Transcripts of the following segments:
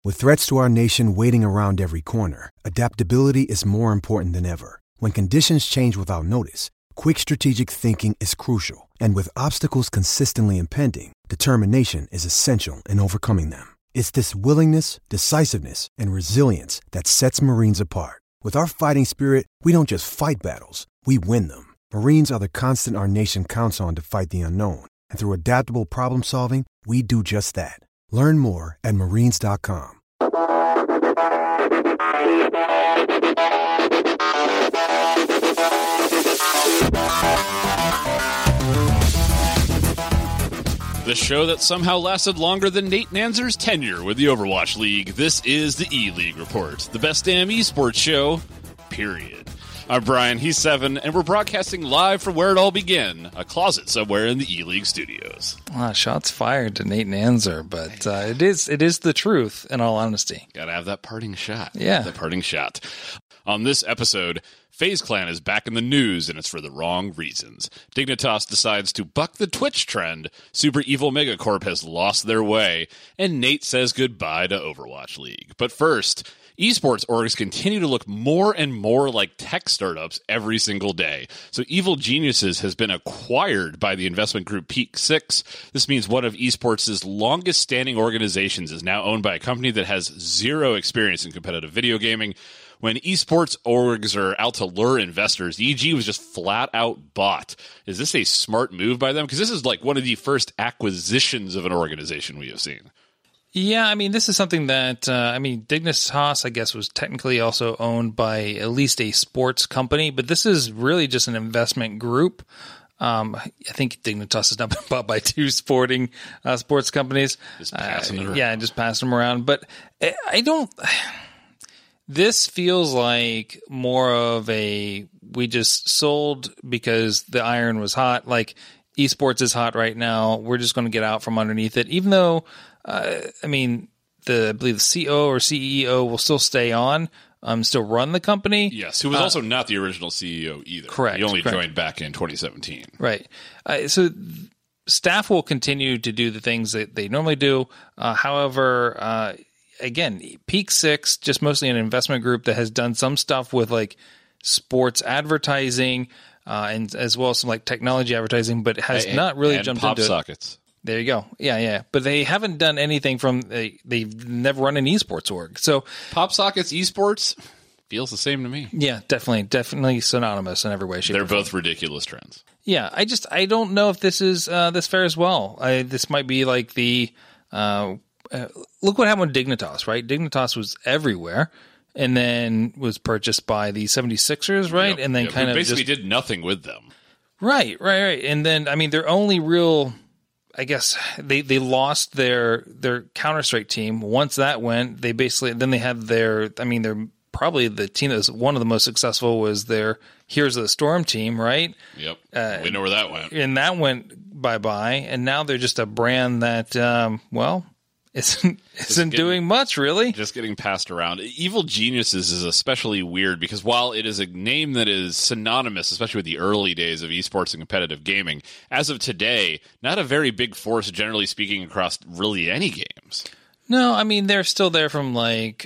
With threats to our nation waiting around every corner, adaptability is more important than ever. When conditions change without notice, quick strategic thinking is crucial. And with obstacles consistently impending, determination is essential in overcoming them. It's this willingness, decisiveness, and resilience that sets Marines apart. With our fighting spirit, we don't just fight battles, we win them. Marines are the constant our nation counts on to fight the unknown. And through adaptable problem solving, we do just that. Learn more at marines.com. The show that somehow lasted longer than Nate Nanzer's tenure with the Overwatch League. This is the E-League Report, the best damn esports show, period. I'm Brian, he's Seven, and we're broadcasting live from where it all began, a closet somewhere in the E-League studios. Shots fired to Nate Nanzer, but it is the truth, in all honesty. Gotta have that parting shot. Yeah. That parting shot. On this episode, FaZe Clan is back in the news, and it's for the wrong reasons. Dignitas decides to buck the Twitch trend, Super Evil Megacorp has lost their way, and Nate says goodbye to Overwatch League. But first, esports orgs continue to look more and more like tech startups every single day. So Evil Geniuses has been acquired by the investment group Peak 6. This means one of esports' longest-standing organizations is now owned by a company that has zero experience in competitive video gaming. When esports orgs are out to lure investors, EG was just flat out bought. Is this a smart move by them? Because this is like one of the first acquisitions of an organization we have seen. Yeah, I mean, this is something that, Dignitas, I guess, was technically also owned by at least a sports company, but this is really just an investment group. I think Dignitas has now been bought by two sports companies. Just passing it around. Yeah, just passing them around. But I don't... This feels like more of a, we just sold because the iron was hot. Like, esports is hot right now. We're just going to get out from underneath it. Even though, I believe the CO or CEO will still stay on, still run the company. Yes, who was also not the original CEO either. Correct. He only joined back in 2017. Right. So staff will continue to do the things that they normally do. However, again, Peak 6, just mostly an investment group that has done some stuff with like sports advertising and as well as some like technology advertising, but has not really jumped into pop sockets. There you go. Yeah. But they haven't done anything from they've never run an esports org. So Pop sockets esports feels the same to me. Yeah, definitely synonymous in every way. They're both ridiculous trends. Yeah, I don't know if this is this fair as well. This might be like the. Look what happened with Dignitas, right? Dignitas was everywhere and then was purchased by the 76ers, right? Yep, and then kind of basically did nothing with them. Right. And then, their only real, I guess, they lost their Counter-Strike team. Once that went, they basically, then they had they're probably the team that was one of the most successful was their Heroes of the Storm team, right? Yep. We know where that went. And that went bye-bye. And now they're just a brand that, isn't doing much, really. Just getting passed around. Evil Geniuses is especially weird because while it is a name that is synonymous, especially with the early days of esports and competitive gaming, as of today, not a very big force, generally speaking, across really any games. No, they're still there from I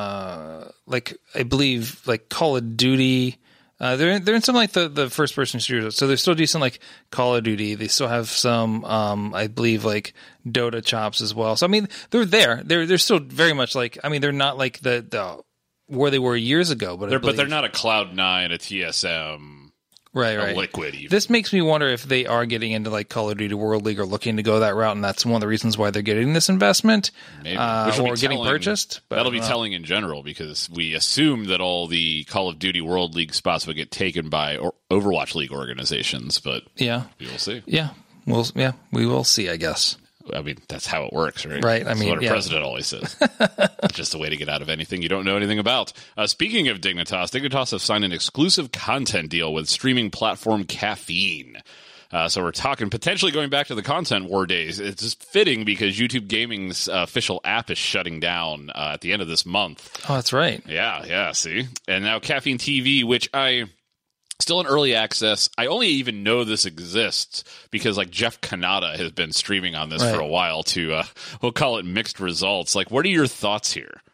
believe, like Call of Duty. They're in some like the first person shooters, so they're still decent like Call of Duty. They still have some, I believe, like Dota chops as well. So they're there. They're still very much like they're not like the where they were years ago, but they're not a Cloud9, a TSM. Right. Liquid even. This makes me wonder if they are getting into like Call of Duty World League or looking to go that route, and that's one of the reasons why they're getting this investment. Maybe. Or getting purchased. But that'll be telling in general because we assume that all the Call of Duty World League spots would get taken by Overwatch League organizations, but we will see. Yeah, we will see, I guess. That's how it works, right? Right. That's what our president always says. It's just a way to get out of anything you don't know anything about. Speaking of Dignitas have signed an exclusive content deal with streaming platform Caffeine. So we're talking potentially going back to the content war days. It's just fitting because YouTube Gaming's official app is shutting down at the end of this month. Oh, that's right. Yeah, see? And now Caffeine TV, which I Still in early access. I only even know this exists because like Jeff Kanata has been streaming on this for a while to, we'll call it mixed results. Like, what are your thoughts here?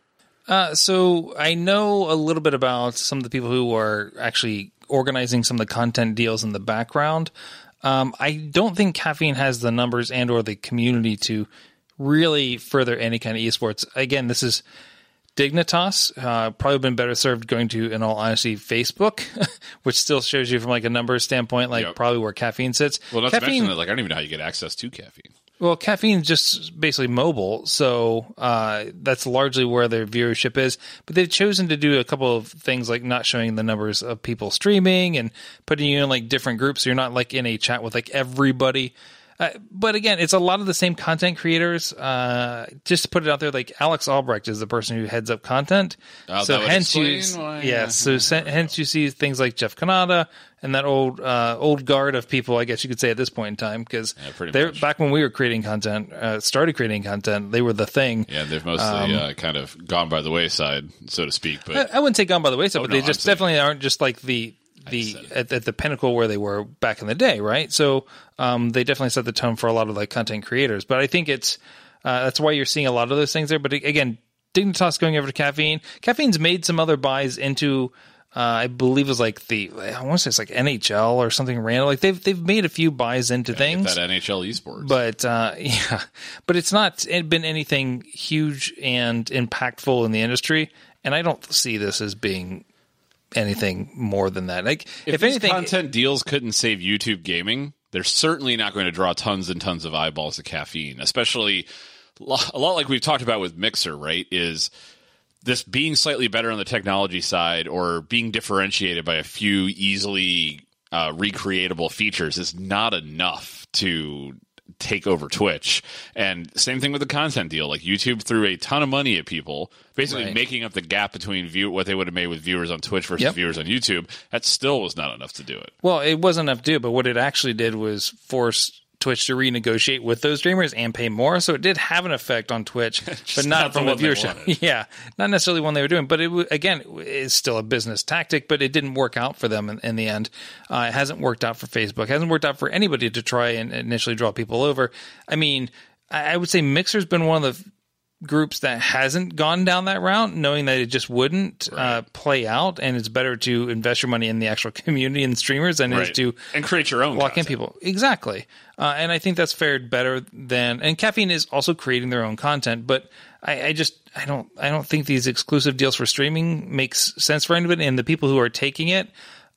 So I know a little bit about some of the people who are actually organizing some of the content deals in the background. I don't think Caffeine has the numbers and or the community to really further any kind of esports. Again, this is Dignitas, probably been better served going to, in all honesty, Facebook, which still shows you from like a numbers standpoint, like probably where Caffeine sits. Well, not to mention that, like, I don't even know how you get access to Caffeine. Well, Caffeine is just basically mobile, so that's largely where their viewership is. But they've chosen to do a couple of things like not showing the numbers of people streaming and putting you in like different groups, so you're not like in a chat with like everybody. But again, it's a lot of the same content creators. Just to put it out there, like Alex Albrecht is the person who heads up content. So hence hence you see things like Jeff Kanata and that old guard of people, I guess you could say at this point in time, because they're back when we were creating content, started creating content, they were the thing. Yeah, they've mostly kind of gone by the wayside, so to speak. But I wouldn't say gone by the wayside, but they just definitely aren't just like at the pinnacle where they were back in the day, right? So they definitely set the tone for a lot of like content creators. But I think it's that's why you're seeing a lot of those things there. But again, Dignitas going over to Caffeine. Caffeine's made some other buys into I believe it was like I want to say it's like NHL or something random. Like they've made a few buys into things. That NHL esports. But but it's not been anything huge and impactful in the industry. And I don't see this as being anything more than that. Like if anything, content deals couldn't save YouTube gaming, they're certainly not going to draw tons and tons of eyeballs to Caffeine, especially a lot like we've talked about with Mixer, right? Is this being slightly better on the technology side or being differentiated by a few easily recreatable features is not enough to take over Twitch. And same thing with the content deal. Like YouTube threw a ton of money at people, basically making up the gap between what they would have made with viewers on Twitch versus viewers on YouTube. That still was not enough to do it. Well, it wasn't enough to do it, but what it actually did was force Twitch to renegotiate with those streamers and pay more. So it did have an effect on Twitch, but not from a viewership. Yeah, not necessarily one they were doing. But it again is still a business tactic, but it didn't work out for them in the end. It hasn't worked out for Facebook. It hasn't worked out for anybody to try and initially draw people over. I mean, I would say Mixer's been one of the groups that hasn't gone down that route, knowing that it just wouldn't play out, and it's better to invest your money in the actual community and streamers than it is to and create your own lock in people. Exactly, and I think that's fared better than. And Caffeine is also creating their own content, but I don't think these exclusive deals for streaming makes sense for anybody. And the people who are taking it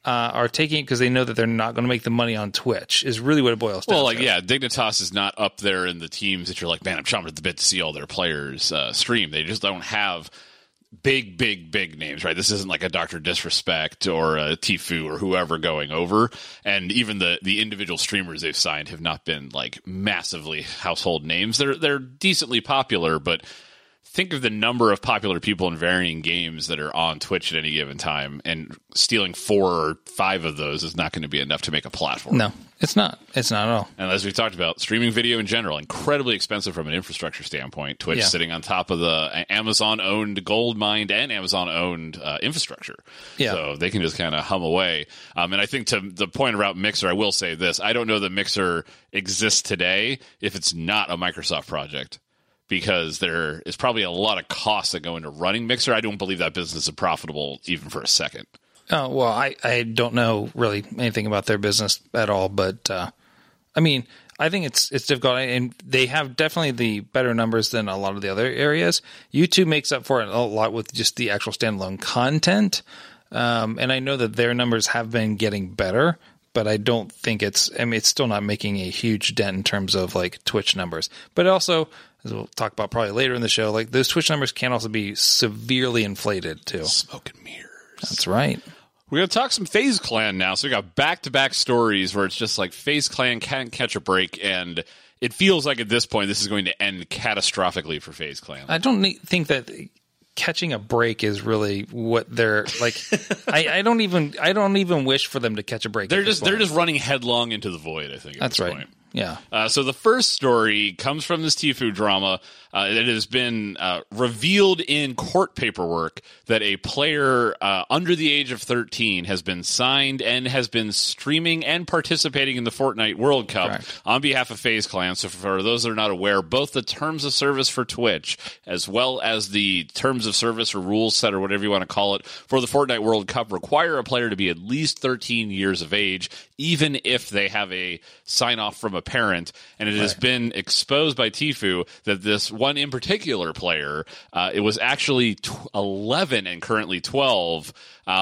because they know that they're not going to make the money on Twitch is really what it boils down to. Well, Dignitas is not up there in the teams that you're like, man, I'm chomping at the bit to see all their players stream. They just don't have big names, right? This isn't like a Dr. Disrespect or a Tfue or whoever going over. And even the individual streamers they've signed have not been like massively household names. They're decently popular, but think of the number of popular people in varying games that are on Twitch at any given time, and stealing 4 or 5 of those is not going to be enough to make a platform. No, it's not. It's not at all. And as we talked about, streaming video in general, incredibly expensive from an infrastructure standpoint. Twitch sitting on top of the Amazon-owned gold mine and Amazon-owned infrastructure. Yeah. So they can just kind of hum away. And I think to the point about Mixer, I will say this. I don't know that Mixer exists today if it's not a Microsoft project, because there is probably a lot of costs that go into running Mixer. I don't believe that business is profitable even for a second. Oh, well, I don't know really anything about their business at all, but I mean, I think it's difficult, and they have definitely the better numbers than a lot of the other areas. YouTube makes up for it a lot with just the actual standalone content, and I know that their numbers have been getting better, but I don't think it's still not making a huge dent in terms of like Twitch numbers. But also, as we'll talk about probably later in the show, like those Twitch numbers can also be severely inflated too. Smoke and mirrors. That's right. We're going to talk some FaZe Clan now. So we got back-to-back stories where it's just like FaZe Clan can't catch a break, and it feels like at this point this is going to end catastrophically for FaZe Clan. I don't think that catching a break is really what they're like. I don't even wish for them to catch a break. They're just running headlong into the void, I think. That's right. Point. Yeah. So the first story comes from this Tfue drama. It has been revealed in court paperwork that a player under the age of 13 has been signed and has been streaming and participating in the Fortnite World Cup on behalf of FaZe Clan. So for those that are not aware, both the terms of service for Twitch as well as the terms of service or rules set or whatever you want to call it for the Fortnite World Cup require a player to be at least 13 years of age, even if they have a sign-off from a parent. And it has been exposed by Tfue that this one in particular player, it was actually 11 and currently 12,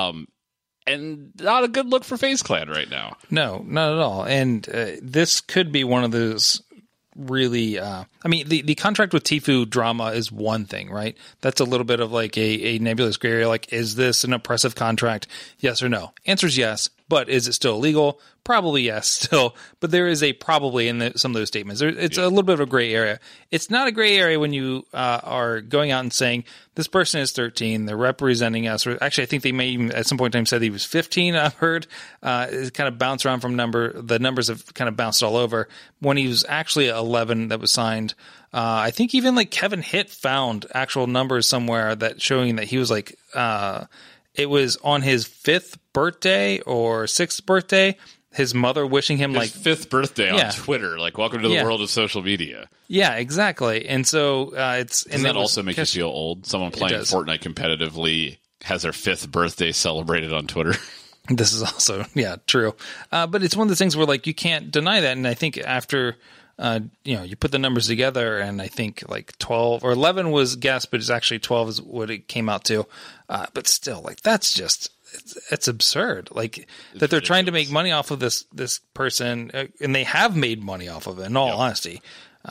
and not a good look for FaZe Clan right now. No, not at all. And this could be one of those really the contract with Tfue drama is one thing, right? That's a little bit of like a nebulous gray area. Like, is this an oppressive contract? Yes or no? Answer is yes. But is it still illegal? Probably yes, still. But there is a probably in some of those statements. It's a little bit of a gray area. It's not a gray area when you are going out and saying, this person is 13, they're representing us. Or actually, I think they may even at some point in time said he was 15, I've heard. It kind of bounced around from the numbers have kind of bounced all over. When he was actually 11 that was signed, I think even like Kevin Hitt found actual numbers somewhere that showing that he was like... it was on his 5th birthday or 6th birthday, his mother wishing him his 5th birthday on Twitter, like, welcome to the world of social media. Yeah, exactly. And so Doesn't that also make you feel old? Someone playing Fortnite competitively has their 5th birthday celebrated on Twitter. This is also, true. But it's one of those things where, like, you can't deny that. And I think after... you put the numbers together, and I think like 12 or 11 was guessed, but it's actually 12 is what it came out to. But still, like, that's just it's absurd. Like that they're trying to make money off of this person, and they have made money off of it. In all honesty,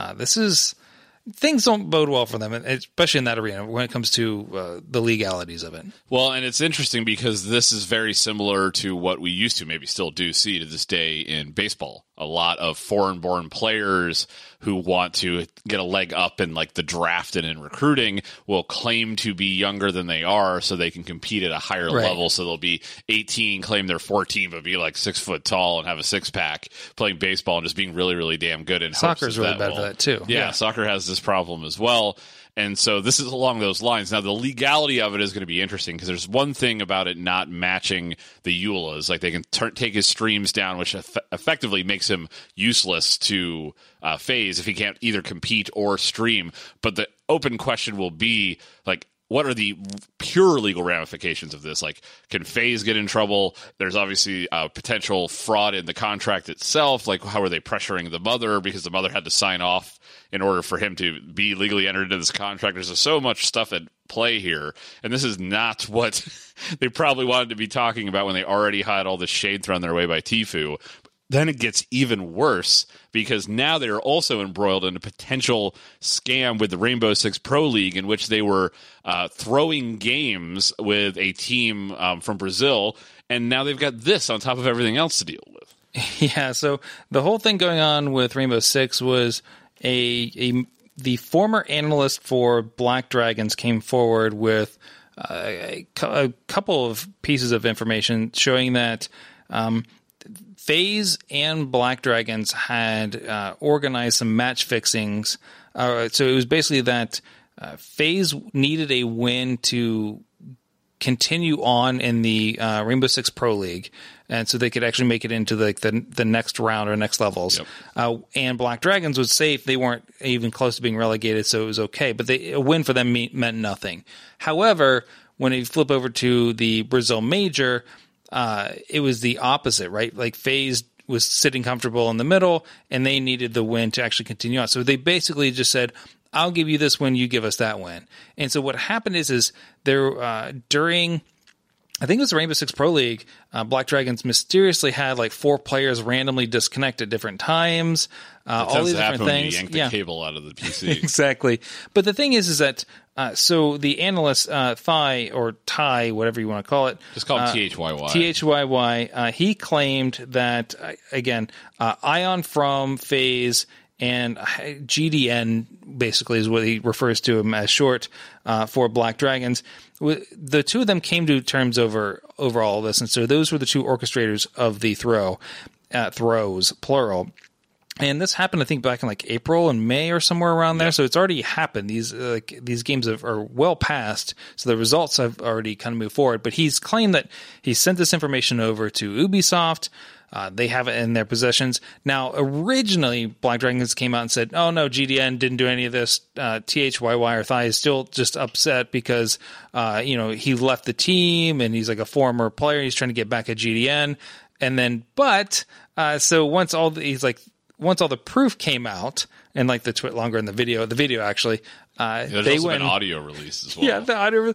things don't bode well for them, especially in that arena when it comes to the legalities of it. Well, and it's interesting because this is very similar to what we used to, maybe still do see to this day in baseball. A lot of foreign-born players who want to get a leg up in like the draft and in recruiting will claim to be younger than they are so they can compete at a higher level. So they'll be 18, claim they're 14, but be like 6 foot tall and have a six-pack playing baseball and just being really, really damn good. In Soccer's really bad for that too. Yeah, soccer has this problem as well. And so this is along those lines. Now, the legality of it is going to be interesting because there's one thing about it not matching the EULAs. Like, they can take his streams down, which effectively makes him useless to FaZe if he can't either compete or stream. But the open question will be, like, what are the pure legal ramifications of this? Like, can FaZe get in trouble? There's obviously potential fraud in the contract itself. Like, how are they pressuring the mother because the mother had to sign off in order for him to be legally entered into this contract? There's so much stuff at play here, and this is not what they probably wanted to be talking about when they already had all this shade thrown their way by Tfue. Then it gets even worse because now they're also embroiled in a potential scam with the Rainbow Six Pro League in which they were throwing games with a team from Brazil, and now they've got this on top of everything else to deal with. Yeah, so the whole thing going on with Rainbow Six was the former analyst for Black Dragons came forward with a couple of pieces of information showing that FaZe and Black Dragons had organized some match fixings. So it was basically that FaZe needed a win to continue on in the Rainbow Six Pro League, and so they could actually make it into the next round or next levels. Yep. And Black Dragons was safe; they weren't even close to being relegated, so it was okay. But a win for them meant nothing. However, when you flip over to the Brazil Major, it was the opposite, right? Like FaZe was sitting comfortable in the middle, and they needed the win to actually continue on. So they basically just said, I'll give you this win, you give us that win. And so what happened is there during, I think it was the Rainbow Six Pro League, Black Dragons mysteriously had like 4 players randomly disconnect at different times. All these different things. Yank the cable out of the PC. Exactly. But the thing is that so the analyst Ty, whatever you want to call it, just call him THYY. THYY. He claimed that again, Ion from FaZe and GDN basically is what he refers to him as short for Black Dragons. The two of them came to terms over all of this, and so those were the two orchestrators of the throws, plural. And this happened, I think, back in like April and May or somewhere around there. So it's already happened. These games are well past. So the results have already kind of moved forward. But he's claimed that he sent this information over to Ubisoft. They have it in their possessions. Now, originally, Black Dragons came out and said, oh, no, GDN didn't do any of this. THYY or Thai is still just upset because, he left the team and he's like a former player. He's trying to get back at GDN. And then, so once all the proof came out and like the tweet longer in the video actually, there's they also went been audio release as well. Yeah, the audio,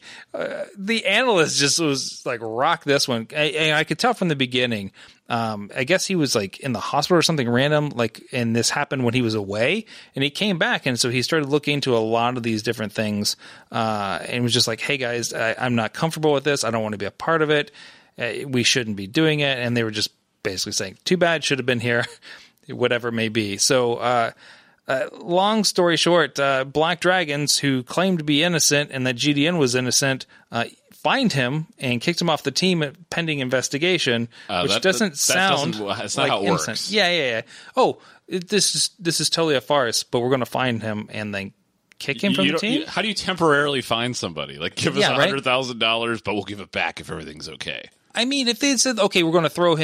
the analyst just was like, rock this one. I could tell from the beginning. I guess he was like in the hospital or something random, and this happened when he was away, and he came back, and so he started looking into a lot of these different things, and was just like, hey guys, I'm not comfortable with this. I don't want to be a part of it. We shouldn't be doing it. And they were just basically saying, too bad, should have been here. Whatever it may be. So, long story short, Black Dragons, who claimed to be innocent and that GDN was innocent, fined him and kicked him off the team pending investigation, which doesn't sound that's not like how it innocent. works. Yeah. Oh, this is totally a farce, but we're going to fine him and then kick him from the team? How do you temporarily fine somebody? Like, give us $100,000, but we'll give it back if everything's okay. I mean, if they said, okay, we're going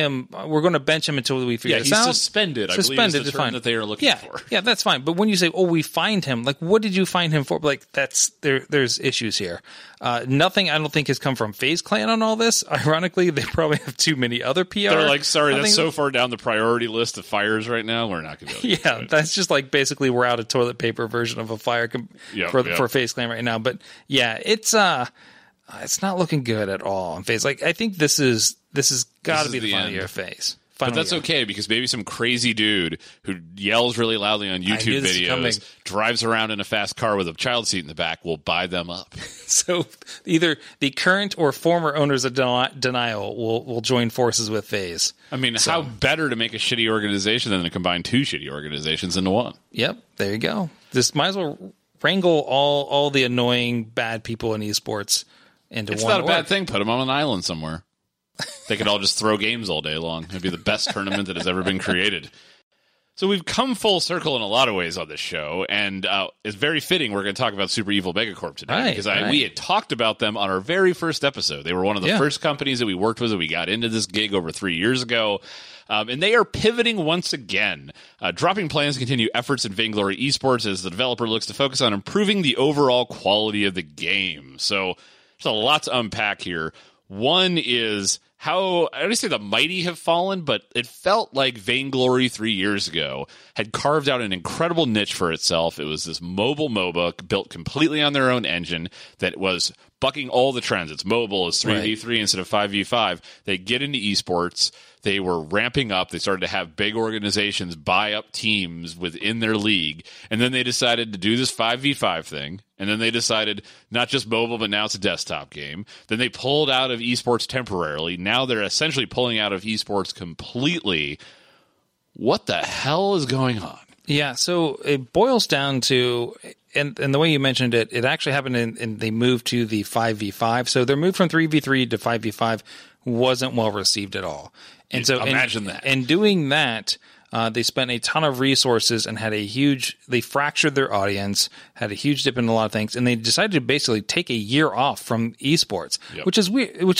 to bench him until we figure this out. He's suspended. I believe is the term that they are looking for. Yeah, that's fine. But when you say, we fined him, like, what did you fine him for? Like, there's issues here. Nothing, I don't think, has come from FaZe Clan on all this. Ironically, they probably have too many other PR. They're like, sorry, that's so far down the priority list of fires right now, we're not going to be able to do it. That's just like basically we're out of toilet paper version of a fire for FaZe Clan right now. But yeah, it's not looking good at all on FaZe. Like, I think this has got to be the final year of FaZe. But that's okay, because maybe some crazy dude who yells really loudly on YouTube videos, drives around in a fast car with a child seat in the back, will buy them up. So either the current or former owners of Denial will join forces with FaZe. I mean, how better to make a shitty organization than to combine two shitty organizations into one? Yep, there you go. Just might as well wrangle all the annoying bad people in esports into one. It's not a bad thing. Put them on an island somewhere. They could all just throw games all day long. It'd be the best tournament that has ever been created. So we've come full circle in a lot of ways on this show, and it's very fitting we're going to talk about Super Evil Megacorp today, because we had talked about them on our very first episode. They were one of the first companies that we worked with, and we got into this gig over 3 years ago. And they are pivoting once again, dropping plans to continue efforts in Vainglory Esports as the developer looks to focus on improving the overall quality of the game. So there's a lot to unpack here. One is how, I don't say the mighty have fallen, but it felt like Vainglory 3 years ago had carved out an incredible niche for itself. It was this mobile MOBA built completely on their own engine that was bucking all the trends. It's mobile, it's 3v3 instead of 5v5. They get into esports. They were ramping up. They started to have big organizations buy up teams within their league. And then they decided to do this 5v5 thing. And then they decided not just mobile, but now it's a desktop game. Then they pulled out of esports temporarily. Now they're essentially pulling out of esports completely. What the hell is going on? Yeah, so it boils down to, and the way you mentioned it, it actually happened and they moved to the 5v5. So their move from 3v3 to 5v5 wasn't well received at all. And so imagine that. And doing that, they spent a ton of resources and they fractured their audience, had a huge dip in a lot of things, and they decided to basically take a year off from esports, which is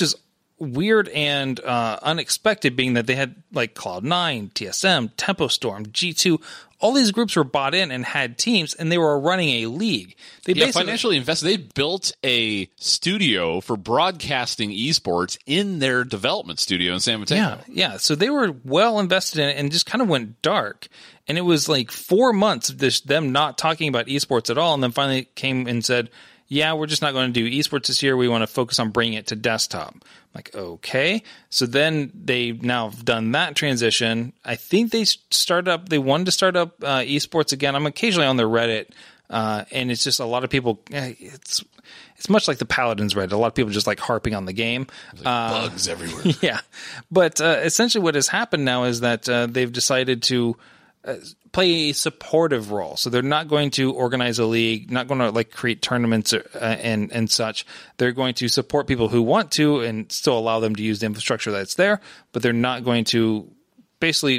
weird and unexpected, being that they had like Cloud9, TSM, Tempo Storm, G2, all these groups were bought in and had teams, and they were running a league. They financially invested. They built a studio for broadcasting esports in their development studio in San Mateo. Yeah. So they were well invested in it and just kind of went dark. And it was like 4 months of them not talking about esports at all, and then finally came and said, yeah, we're just not going to do esports this year. We want to focus on bringing it to desktop. I'm like, okay. So then they've now done that transition. I think they wanted to start up esports again. I'm occasionally on their Reddit, and it's just a lot of people. It's much like the Paladins Reddit. A lot of people just like harping on the game. Like bugs everywhere. Yeah. But essentially what has happened now is that they've decided to play a supportive role. So they're not going to organize a league, not going to like create tournaments and such. They're going to support people who want to and still allow them to use the infrastructure that's there, but they're not going to basically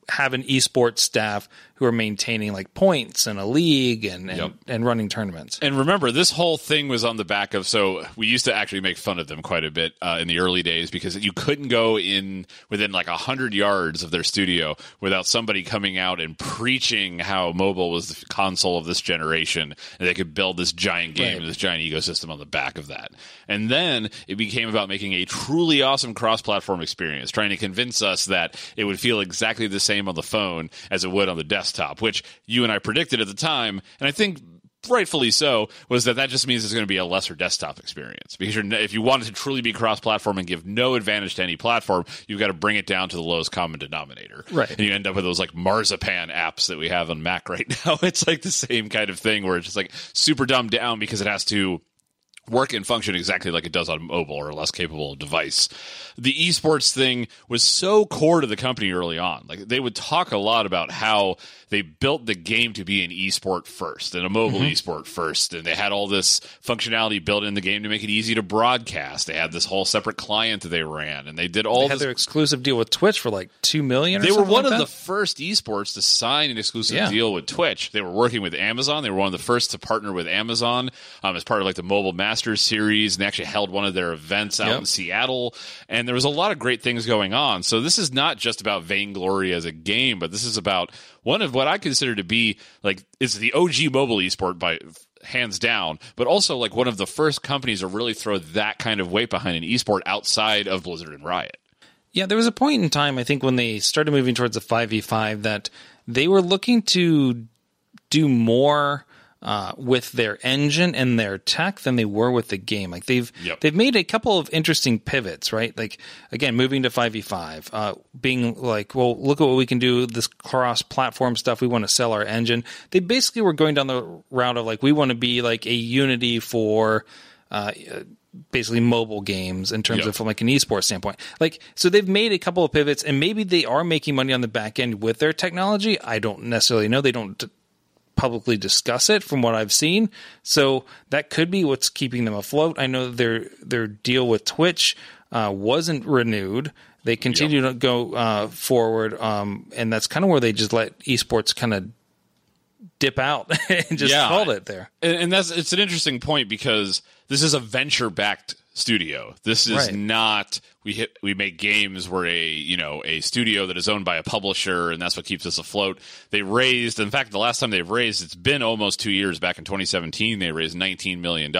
have an esports staff who are maintaining like points and a league and running tournaments. And remember, this whole thing was on the back of, so we used to actually make fun of them quite a bit in the early days because you couldn't go in within like 100 yards of their studio without somebody coming out and preaching how mobile was the console of this generation and they could build this giant game and this giant ecosystem on the back of that. And then it became about making a truly awesome cross-platform experience, trying to convince us that it would feel exactly the same on the phone as it would on the desktop, which you and I predicted at the time, and I think rightfully so, was that just means it's going to be a lesser desktop experience. Because if you want it to truly be cross-platform and give no advantage to any platform, you've got to bring it down to the lowest common denominator. Right. And you end up with those like Marzipan apps that we have on Mac right now. It's like the same kind of thing where it's just like super dumbed down because it has to work and function exactly like it does on mobile or a less capable device. The esports thing was so core to the company early on. Like they would talk a lot about how they built the game to be an esport first and a mobile esport first. And they had all this functionality built in the game to make it easy to broadcast. They had this whole separate client that they ran and they did all They had their exclusive deal with Twitch for like $2 million or They were something one like of that? the first esports to sign an exclusive deal with Twitch. They were working with Amazon. They were one of the first to partner with Amazon as part of like the Mobile Masters series. And they actually held one of their events out in Seattle. And there was a lot of great things going on. So this is not just about vainglory as a game, but this is about one of what I consider to be like, it's the OG mobile esport by hands down, but also like one of the first companies to really throw that kind of weight behind an esport outside of Blizzard and Riot. Yeah, there was a point in time, I think, when they started moving towards the 5v5 that they were looking to do more with their engine and their tech than they were with the game. Like they've made a couple of interesting pivots, right? Like again, moving to 5v5, being like, well, look at what we can do. This cross-platform stuff. We want to sell our engine. They basically were going down the route of like, we want to be like a Unity for basically mobile games in terms of from like an esports standpoint. Like, so they've made a couple of pivots and maybe they are making money on the back end with their technology. I don't necessarily know. They don't publicly discuss it from what I've seen. So that could be what's keeping them afloat. I know their deal with Twitch wasn't renewed. They continue to go forward. And that's kind of where they just let esports kind of dip out and just called it there. And it's an interesting point because this is a venture-backed studio. This is not we make games where a studio that is owned by a publisher and that's what keeps us afloat. They raised, in fact, the last time they've raised, it's been almost 2 years. Back in 2017, they raised $19 million.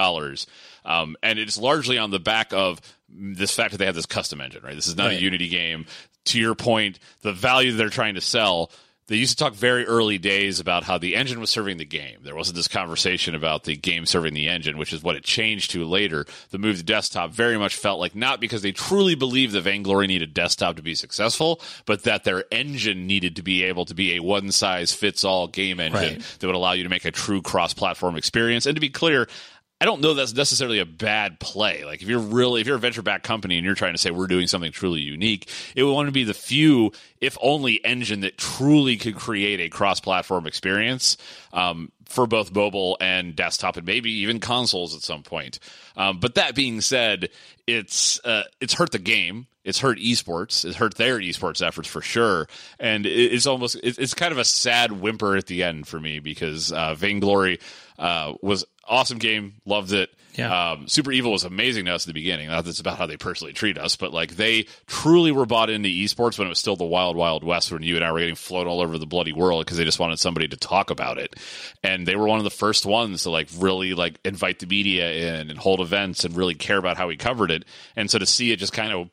And it's largely on the back of this fact that they have this custom engine, right? This is not a Unity game. To your point, the value they're trying to sell, they used to talk very early days about how the engine was serving the game. There wasn't this conversation about the game serving the engine, which is what it changed to later. The move to desktop very much felt like not because they truly believed that Vainglory needed desktop to be successful, but that their engine needed to be able to be a one-size-fits-all game engine that would allow you to make a true cross-platform experience. And to be clear, I don't know that's necessarily a bad play. Like if you're a venture-backed company and you're trying to say we're doing something truly unique, it would want to be the few, if only, engine that truly could create a cross-platform experience for both mobile and desktop, and maybe even consoles at some point. But that being said, it's hurt the game. It's hurt esports. It's hurt their esports efforts for sure. And it's kind of a sad whimper at the end for me because Vainglory was awesome game, loved it. Yeah. Super Evil was amazing to us at the beginning. That's about how they personally treat us, but like they truly were bought into esports when it was still the wild, wild west, when you and I were getting flown all over the bloody world because they just wanted somebody to talk about it. And they were one of the first ones to like really like invite the media in and hold events and really care about how we covered it. And so to see it just kind of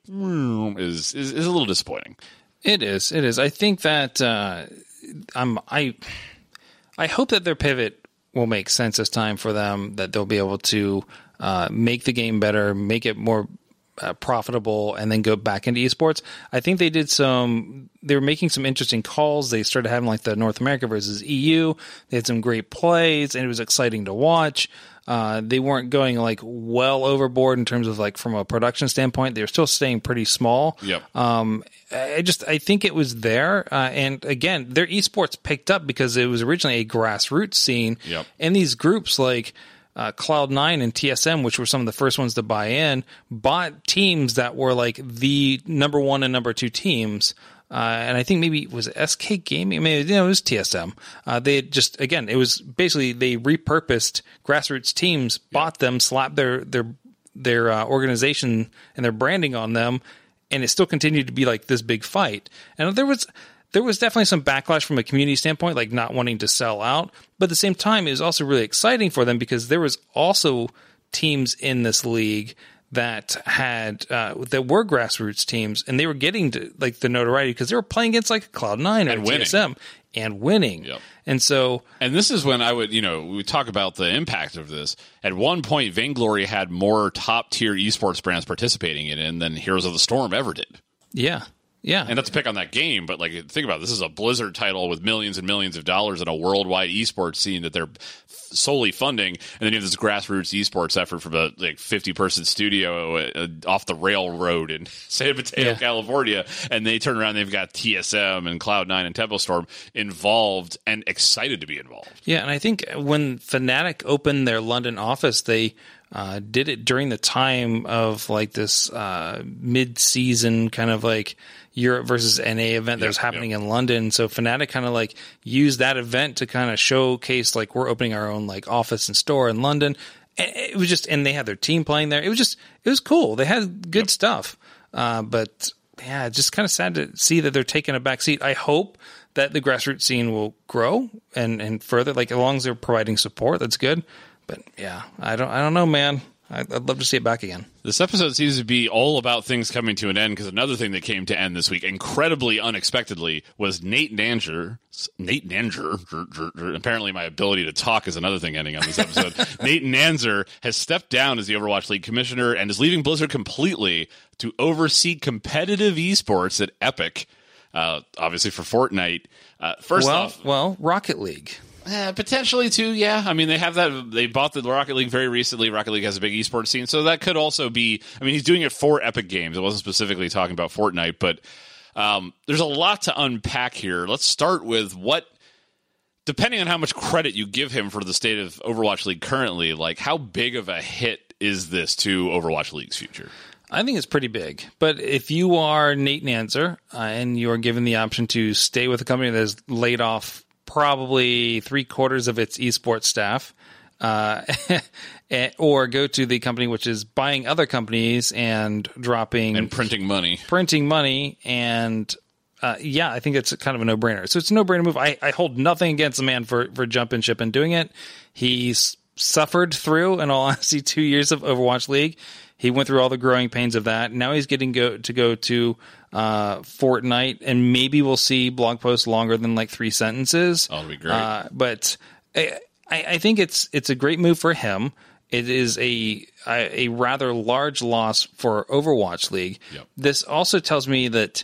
is a little disappointing. It is. I think that I hope that their pivot will make sense this time for them, that they'll be able to make the game better, make it more profitable, and then go back into esports. I think they were making some interesting calls. They started having like the North America versus EU. They had some great plays, and it was exciting to watch. They weren't going like well overboard in terms of like from a production standpoint. They were still staying pretty small. Yep. I think it was there. And again, their esports picked up because it was originally a grassroots scene. Yep. And these groups like Cloud9 and TSM, which were some of the first ones to buy in, bought teams that were like the number 1 and number 2 teams and I think maybe was it SK Gaming? Maybe it was TSM. They had just, again, it was basically they repurposed grassroots teams, bought them, slapped their organization and their branding on them, and it still continued to be like this big fight. And there was definitely some backlash from a community standpoint, like not wanting to sell out. But at the same time, it was also really exciting for them because there was also teams in this league that had that were grassroots teams, and they were getting to like the notoriety because they were playing against like Cloud9 or TSM and winning. Yep. And so, and this is when I would, we talk about the impact of this. At one point, Vainglory had more top tier esports brands participating in it than Heroes of the Storm ever did. Yeah. Yeah. And not to pick on that game, but like think about it, this is a Blizzard title with millions and millions of dollars in a worldwide esports scene that they're solely funding, and then you have this grassroots esports effort from a 50-person studio off the railroad in San Mateo, California, and they turn around, they've got TSM and Cloud9 and Tempo Storm involved and excited to be involved. Yeah, and I think when Fnatic opened their London office, they did it during the time of like this mid-season kind of like Europe versus NA event that was happening in London. So Fnatic kind of like used that event to kind of showcase like we're opening our own like office and store in London. And it was just, and they had their team playing there. It was cool. They had good stuff. But yeah, it's just kind of sad to see that they're taking a back seat. I hope that the grassroots scene will grow and further, like as long as they're providing support, that's good. But yeah, I don't know, man. I'd love to see it back again. This episode seems to be all about things coming to an end because another thing that came to end this week, incredibly unexpectedly, was Nate Nanger. Apparently my ability to talk is another thing ending on this episode. Nate Nanzer has stepped down as the Overwatch League commissioner and is leaving Blizzard completely to oversee competitive esports at Epic, obviously for Fortnite. Well, Rocket League. Potentially too, yeah. I mean, they have that. They bought the Rocket League very recently. Rocket League has a big esports scene, so that could also be. I mean, he's doing it for Epic Games. It wasn't specifically talking about Fortnite, but there's a lot to unpack here. Let's start with what, depending on how much credit you give him for the state of Overwatch League currently, like how big of a hit is this to Overwatch League's future? I think it's pretty big. But if you are Nate Nanzer and you are given the option to stay with a company that has laid off probably 3/4 of its esports staff, or go to the company which is buying other companies and dropping and printing money, and I think it's kind of a no-brainer. So it's a no-brainer move. I hold nothing against the man for jumping ship and doing it. He's suffered through, in all honesty, 2 years of Overwatch League. He went through all the growing pains of that. Now he's getting to go to Fortnite, and maybe we'll see blog posts longer than like 3 sentences. Oh, that'd be great. But I think it's a great move for him. It is a rather large loss for Overwatch League. Yep. This also tells me that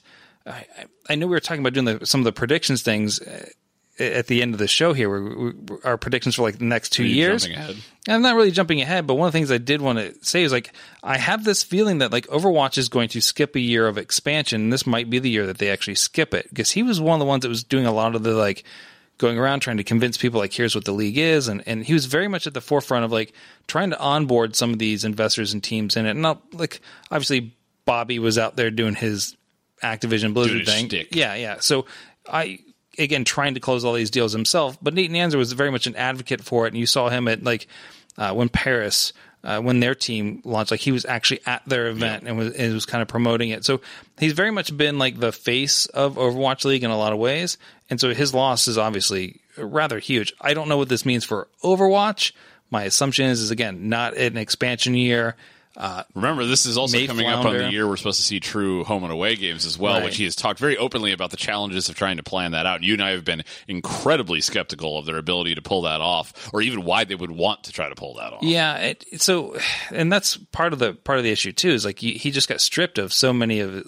I know we were talking about doing some of the predictions things at the end of the show here, our predictions for like the next 2 years. Jumping ahead. I'm not really jumping ahead, but one of the things I did want to say is like I have this feeling that like Overwatch is going to skip a year of expansion, and this might be the year that they actually skip it, because he was one of the ones that was doing a lot of the like going around trying to convince people like here's what the league is, and he was very much at the forefront of like trying to onboard some of these investors and teams in it. And not like obviously Bobby was out there doing his Activision Blizzard thing. Shtick. Yeah. So again, trying to close all these deals himself. But Nate Nanzer was very much an advocate for it. And you saw him at like when Paris, when their team launched, like he was actually at their event and was kind of promoting it. So he's very much been like the face of Overwatch League in a lot of ways. And so his loss is obviously rather huge. I don't know what this means for Overwatch. My assumption is again, not an expansion year. Remember, this is also coming up on the year we're supposed to see true home and away games as well, which he has talked very openly about the challenges of trying to plan that out. You and I have been incredibly skeptical of their ability to pull that off, or even why they would want to try to pull that off. Yeah, and that's part of the issue too. Is like he just got stripped of so many of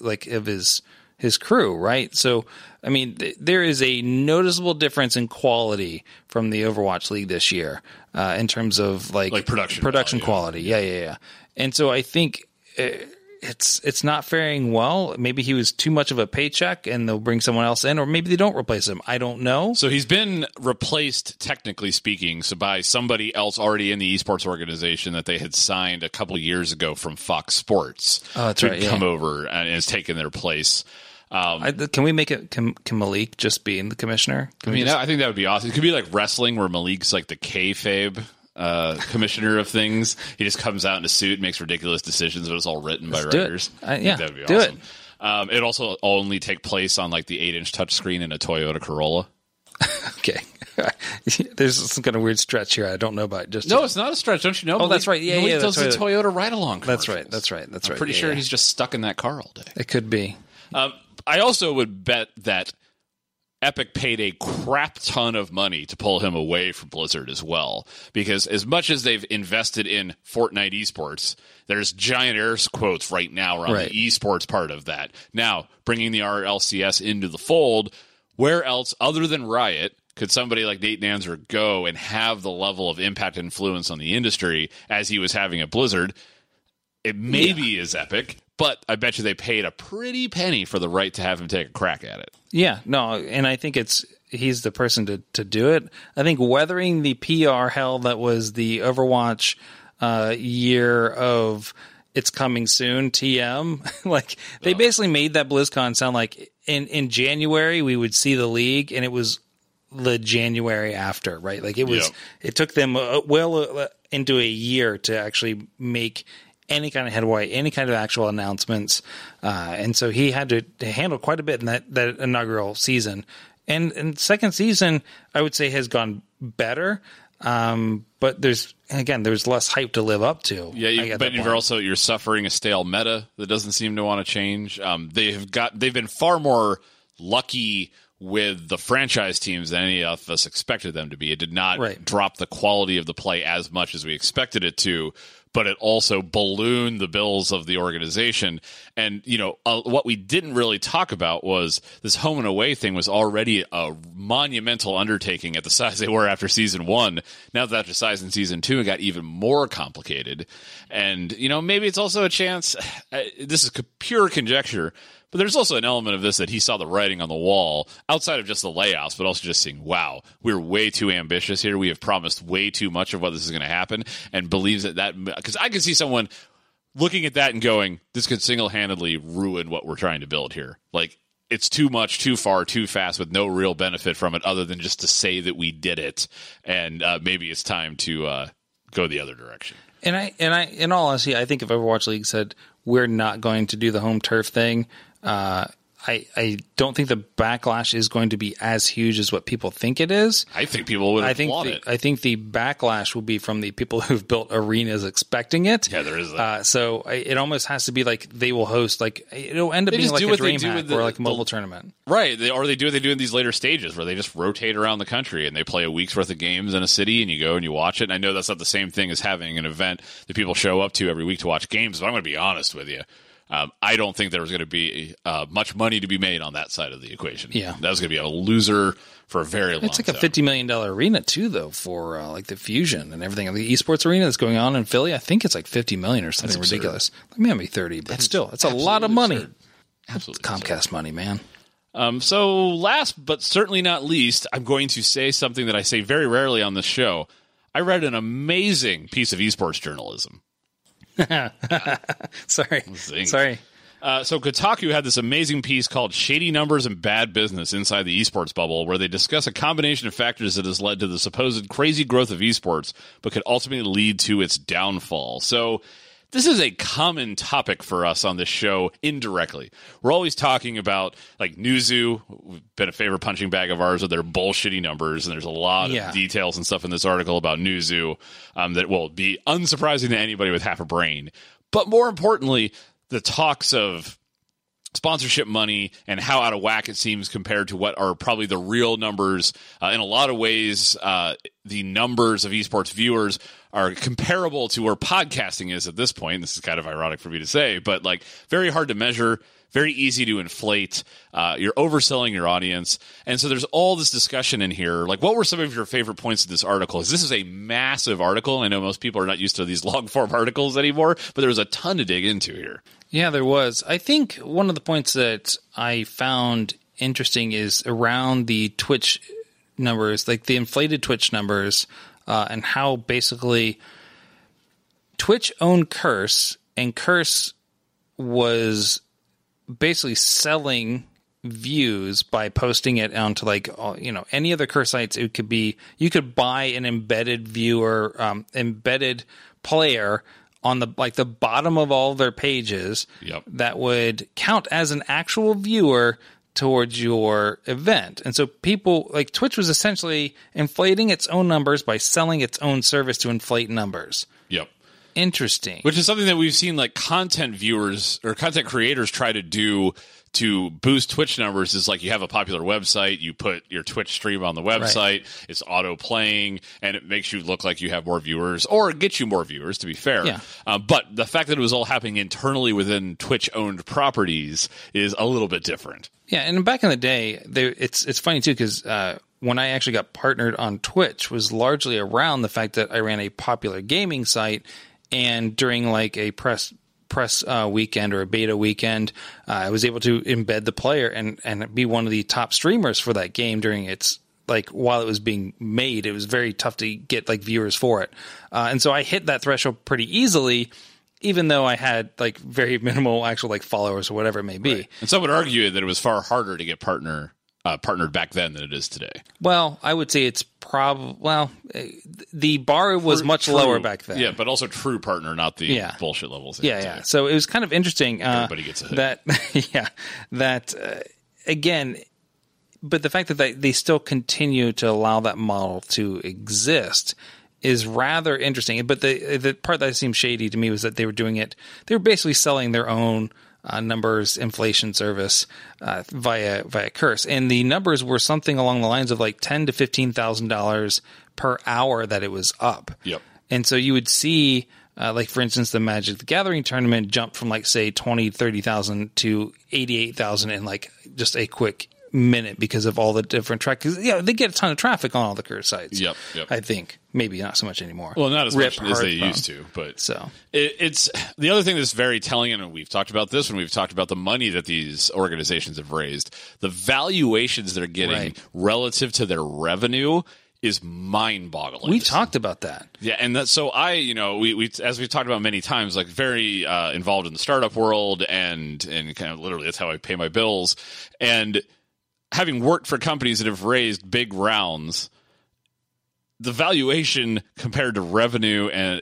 his crew, right? So I mean, there is a noticeable difference in quality from the Overwatch League this year in terms of like production quality. Yeah. And so I think it's not faring well. Maybe he was too much of a paycheck and they'll bring someone else in, or maybe they don't replace him. I don't know. So he's been replaced, technically speaking, by somebody else already in the esports organization that they had signed a couple years ago from Fox Sports. Oh, that's right. Come over and has taken their place. Can we make it? Can Malik just be in the commissioner? I think that would be awesome. It could be like wrestling, where Malik's like the kayfabe commissioner of things. He just comes out in a suit, makes ridiculous decisions, but it's all written by writers. That'd be awesome. It'd also only take place on like the 8-inch touchscreen in a Toyota Corolla. Okay. There's some kind of weird stretch here I don't know about. No, it's not a stretch. Don't you know? Oh, that's right. Yeah, Malik does the Toyota ride-along commercials. That's right. I'm pretty sure he's just stuck in that car all day. It could be. I also would bet that Epic paid a crap ton of money to pull him away from Blizzard as well, because as much as they've invested in Fortnite esports, there's giant air quotes right now around the esports part of that. Now, bringing the RLCS into the fold, where else other than Riot could somebody like Nate Nanzer go and have the level of impact and influence on the industry as he was having at Blizzard? It maybe is Epic, but I bet you they paid a pretty penny for the right to have him take a crack at it. Yeah, no, and I think he's the person to do it. I think weathering the PR hell that was the Overwatch year of it's coming soon, TM, like they basically made that BlizzCon sound like in January we would see the league, and it was the January after, right? Like it took them well into a year to actually make any kind of headway, any kind of actual announcements. And so he had to handle quite a bit in that inaugural season. And second season, I would say, has gone better. But there's less hype to live up to. Yeah, but you're suffering a stale meta that doesn't seem to want to change. They've been far more lucky with the franchise teams than any of us expected them to be. It did not drop the quality of the play as much as we expected it to, but it also ballooned the bills of the organization. And, what we didn't really talk about was this home and away thing was already a monumental undertaking at the size they were after season 1. Now that after season 2, it got even more complicated. And, maybe it's also a chance, this is pure conjecture, but there's also an element of this that he saw the writing on the wall outside of just the layoffs, but also just saying, wow, we're way too ambitious here. We have promised way too much of what this is going to happen, and believes that because I can see someone looking at that and going, this could single-handedly ruin what we're trying to build here. Like, it's too much, too far, too fast with no real benefit from it other than just to say that we did it. And maybe it's time to go the other direction. And I, in all honesty, I think if Overwatch League said, we're not going to do the home turf thing, I don't think the backlash is going to be as huge as what people think it is. I think people would applaud it. I think the backlash will be from the people who've built arenas expecting it. Yeah, there is that. So it almost has to be like they will host, like it'll end up being like a DreamHack or like a mobile tournament. Right. They do what they do in these later stages where they just rotate around the country and they play a week's worth of games in a city and you go and you watch it. And I know that's not the same thing as having an event that people show up to every week to watch games, but I'm going to be honest with you. I don't think there was going to be much money to be made on that side of the equation. Yeah. That was going to be a loser for a very long time. It's like a $50 million arena, too, though, for like the Fusion and everything. The esports arena that's going on in Philly, I think it's like $50 million or something ridiculous. Maybe 30, but still, it's a lot of money. Absolutely. Comcast money, man. So last but certainly not least, I'm going to say something that I say very rarely on this show. I read an amazing piece of esports journalism. Sorry. So Kotaku had this amazing piece called Shady Numbers and Bad Business Inside the Esports Bubble, where they discuss a combination of factors that has led to the supposed crazy growth of esports, but could ultimately lead to its downfall. So this is a common topic for us on this show indirectly. We're always talking about, like, Newzoo, been a favorite punching bag of ours with their bullshitty numbers, and there's a lot of details and stuff in this article about Newzoo that will be unsurprising to anybody with half a brain. But more importantly, the talks of sponsorship money and how out of whack it seems compared to what are probably the real numbers. In a lot of ways, the numbers of esports viewers are comparable to where podcasting is at this point. This is kind of ironic for me to say, but like very hard to measure, very easy to inflate. You're overselling your audience. And so there's all this discussion in here. Like, what were some of your favorite points of this article? This is a massive article. I know most people are not used to these long form articles anymore, but there was a ton to dig into here. Yeah, there was. I think one of the points that I found interesting is around the Twitch numbers, like the inflated Twitch numbers, and how basically Twitch owned Curse, and Curse was basically selling views by posting it onto like, any other curse sites. It could be, you could buy an embedded viewer, embedded player on the bottom of all their pages. Yep. That would count as an actual viewer towards your event. And so people like Twitch was essentially inflating its own numbers by selling its own service to inflate numbers. Yep. Interesting. Which is something that we've seen like content viewers or content creators try to do to boost Twitch numbers. Is like you have a popular website, you put your Twitch stream on the website, right. It's auto playing, and it makes you look like you have more viewers, or it gets you more viewers, to be fair. Yeah. But the fact that it was all happening internally within Twitch-owned properties is a little bit different. Yeah, and back in the day, it's funny too, because when I actually got partnered on Twitch was largely around the fact that I ran a popular gaming site, and during like a press weekend or a beta weekend, I was able to embed the player and be one of the top streamers for that game during its, like, while it was being made. It was very tough to get like viewers for it. And so I hit that threshold pretty easily, even though I had like very minimal actual like followers or whatever it may be. Right. And some would argue that it was far harder to get partnered back then than it is today. Well, I would say it's the bar was much lower back then. Yeah, but also true partner, not the bullshit levels. Yeah. So it was kind of interesting. Everybody gets a hit. Again, but the fact that they still continue to allow that model to exist is rather interesting. But the part that seemed shady to me was that they were basically selling their own numbers inflation service via Curse, and the numbers were something along the lines of like $10,000 to $15,000 per hour that it was up. Yep. And so you would see, like for instance, the Magic the Gathering tournament jumped from like say 30,000 to 88,000 in like just a quick minute because of all the different traffic. They get a ton of traffic on all the Curse sites. Yep. I think maybe not so much anymore. Well, not as much as they used to, but so it's the other thing that's very telling, and we've talked about this when we've talked about the money that these organizations have raised. The valuations they're getting relative to their revenue is mind-boggling. We talked about that. Yeah, and that's so we as we've talked about many times, like very involved in the startup world, and kind of literally that's how I pay my bills. And having worked for companies that have raised big rounds, the valuation compared to revenue and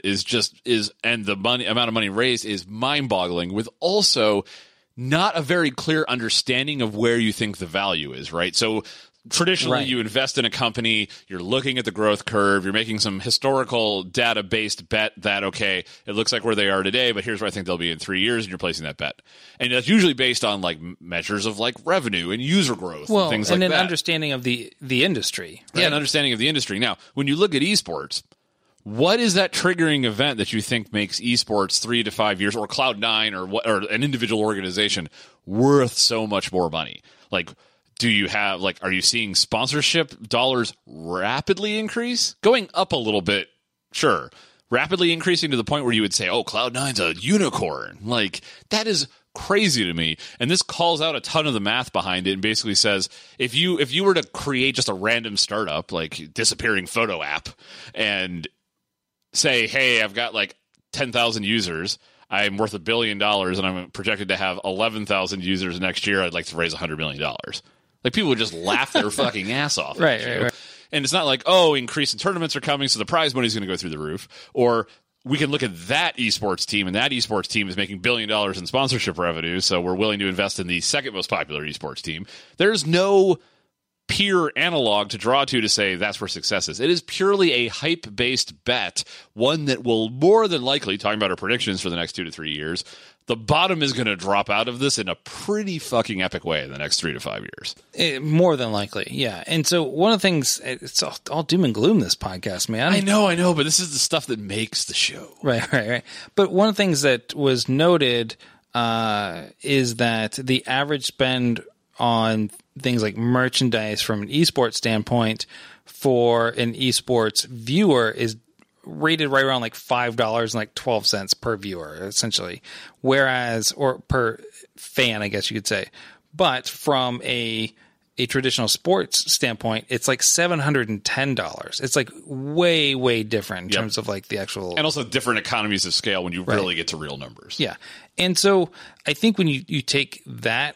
the amount of money raised is mind-boggling, with also not a very clear understanding of where you think the value is, right? So traditionally, you invest in a company, you're looking at the growth curve, you're making some historical data-based bet that, okay, it looks like where they are today, but here's where I think they'll be in 3 years, and you're placing that bet. And that's usually based on like measures of like revenue and user growth and things like that. And an understanding of the industry. Right? Yeah, an understanding of the industry. Now, when you look at esports, what is that triggering event that you think makes esports 3 to 5 years, or Cloud9 or an individual organization worth so much more money? Like, do you have, like, are you seeing sponsorship dollars rapidly increase? Going up a little bit, sure. Rapidly increasing to the point where you would say, oh, Cloud9's a unicorn. Like, that is crazy to me. And this calls out a ton of the math behind it and basically says, if you were to create just a random startup, like disappearing photo app, and say, hey, I've got like 10,000 users, I'm worth $1 billion, and I'm projected to have 11,000 users next year, I'd like to raise $100 million. Like, people would just laugh their fucking ass off. Right. And it's not like, oh, increase in tournaments are coming, so the prize money is going to go through the roof. Or we can look at that esports team, and that esports team is making $1 billion in sponsorship revenue, so we're willing to invest in the second most popular esports team. There's no peer analog to draw to say that's where success is. It is purely a hype-based bet, one that will more than likely, talking about our predictions for the next 2 to 3 years, the bottom is going to drop out of this in a pretty fucking epic way in the next 3 to 5 years. More than likely, yeah. And so one of the things, it's all doom and gloom, this podcast, man. I know, but this is the stuff that makes the show. Right. But one of the things that was noted is that the average spend on things like merchandise from an esports standpoint for an esports viewer is rated right around like $5 and like 12 cents per viewer, essentially. Whereas, or per fan, I guess you could say. But from a traditional sports standpoint, it's like $710. It's like way, way different in terms of like the actual... And also different economies of scale when you really get to real numbers. Yeah. And so I think when you take that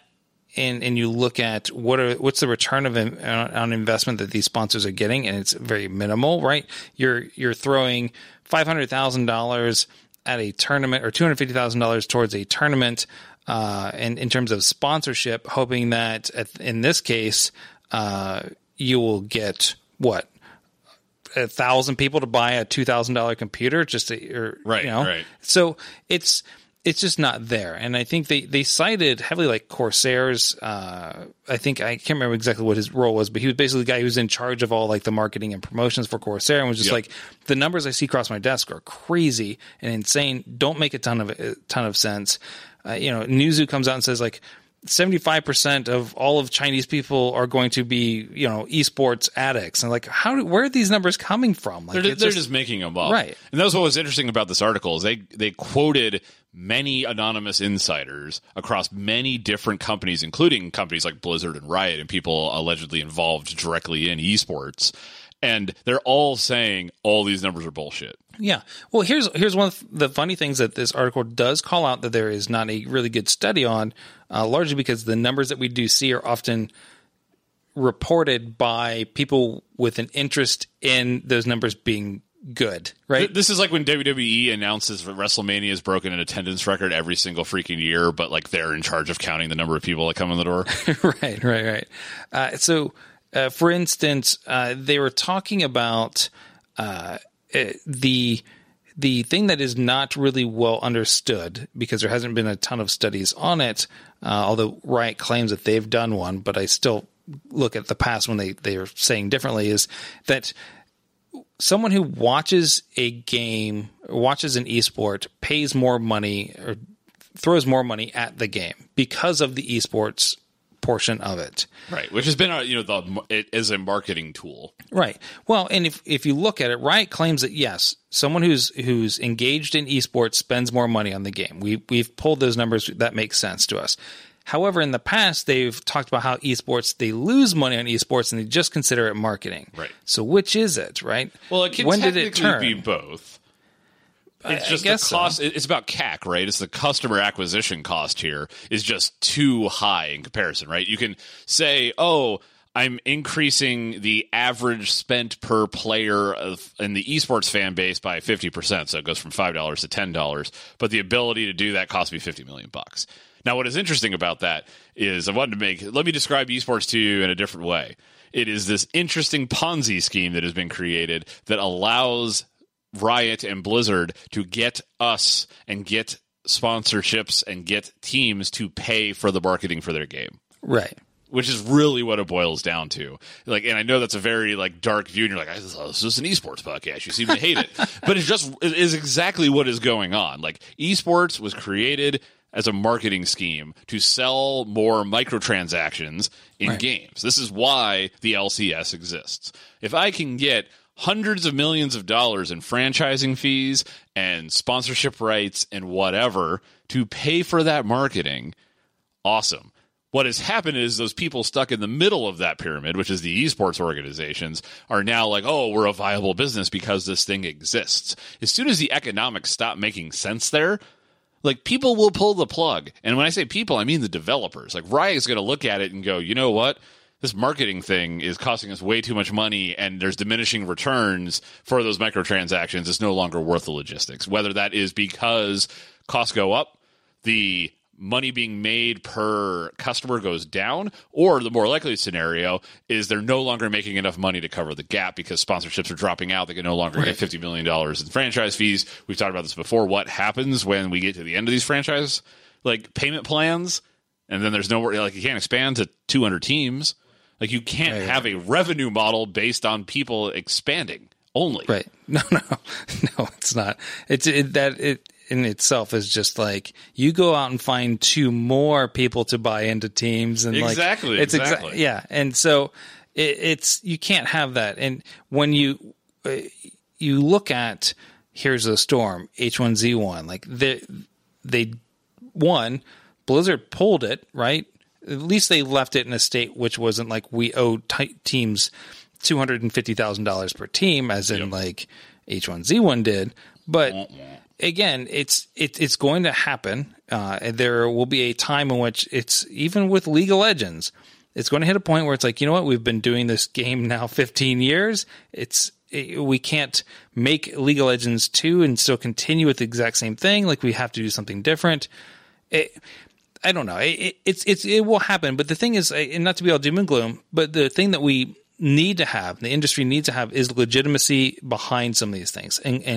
and you look at what's the return on investment that these sponsors are getting, and it's very minimal, right? You're throwing $500,000 at a tournament or $250,000 towards a tournament, and in terms of sponsorship, hoping that in this case, you will get 1,000 people to buy a $2,000 computer right. So it's just not there. And I think they cited heavily like Corsair's, I can't remember exactly what his role was, but he was basically the guy who was in charge of all like the marketing and promotions for Corsair, and was just like, the numbers I see across my desk are crazy and insane. Don't make a ton of sense. Newzoo comes out and says like 75% of all of Chinese people are going to be, esports addicts. And like, where are these numbers coming from? Like, they're just making them up. Right. And that was what was interesting about this article is they quoted many anonymous insiders across many different companies, including companies like Blizzard and Riot and people allegedly involved directly in esports. And they're all saying all these numbers are bullshit. Yeah. Well, here's one of the funny things that this article does call out that there is not a really good study on, largely because the numbers that we do see are often reported by people with an interest in those numbers being good, right? This is like when WWE announces that WrestleMania has broken an attendance record every single freaking year, but like they're in charge of counting the number of people that come in the door. Right. So, for instance, they were talking about the thing that is not really well understood because there hasn't been a ton of studies on it, although Riot claims that they've done one, but I still look at the past when they are saying differently, is that someone who watches a game, watches an esport, pays more money or throws more money at the game because of the esports portion of it. Right, which has been it is a marketing tool. Right. Well, and if you look at it, Riot claims that yes, someone who's engaged in esports spends more money on the game. We've pulled those numbers that make sense to us. However, in the past, they've talked about how esports, they lose money on esports and they just consider it marketing. Right. So which is it, right? Well, it can technically be both. It's just the cost. So. It's about CAC, right? It's the customer acquisition cost here is just too high in comparison, right? You can say, I'm increasing the average spent per player in the esports fan base by 50%. So it goes from $5 to $10. But the ability to do that cost me $50 million. Now, what is interesting about that is let me describe esports to you in a different way. It is this interesting Ponzi scheme that has been created that allows Riot and Blizzard to get us and get sponsorships and get teams to pay for the marketing for their game. Right. Which is really what it boils down to. Like, and I know that's a very dark view, and you're like, this is just an esports podcast. You seem to hate it. But it is exactly what is going on. Like, esports was created as a marketing scheme to sell more microtransactions in games. This is why the LCS exists. If I can get hundreds of millions of dollars in franchising fees and sponsorship rights and whatever to pay for that marketing, awesome. What has happened is those people stuck in the middle of that pyramid, which is the esports organizations, are now like, we're a viable business because this thing exists. As soon as the economics stop making sense there, people will pull the plug. And when I say people, I mean the developers. Like, Riot is going to look at it and go, you know what? This marketing thing is costing us way too much money, and there's diminishing returns for those microtransactions. It's no longer worth the logistics. Whether that is because costs go up, the money being made per customer goes down, or the more likely scenario is they're no longer making enough money to cover the gap because sponsorships are dropping out. They can no longer get $50 million in franchise fees. We've talked about this before. What happens when we get to the end of these franchise payment plans, and then there's nowhere, you can't expand to 200 teams. You can't have a revenue model based on people expanding only. Right. No, it's not. It in itself is just you go out and find two more people to buy into teams, and exactly. Yeah. And so it's you can't have that. And when you look at Here's the Storm, H1Z1, they won. Blizzard pulled it, right? At least they left it in a state which wasn't we owe teams $250,000 per team, as in H1Z1 did. But again, it's going to happen. There will be a time in which it's, even with League of Legends, it's going to hit a point where it's like, you know what, we've been doing this game now 15 years. We can't make League of Legends 2 and still continue with the exact same thing. Like, we have to do something different. I don't know. It will happen. But the thing is, and not to be all doom and gloom, but the thing that we need to have, the industry needs to have, is legitimacy behind some of these things,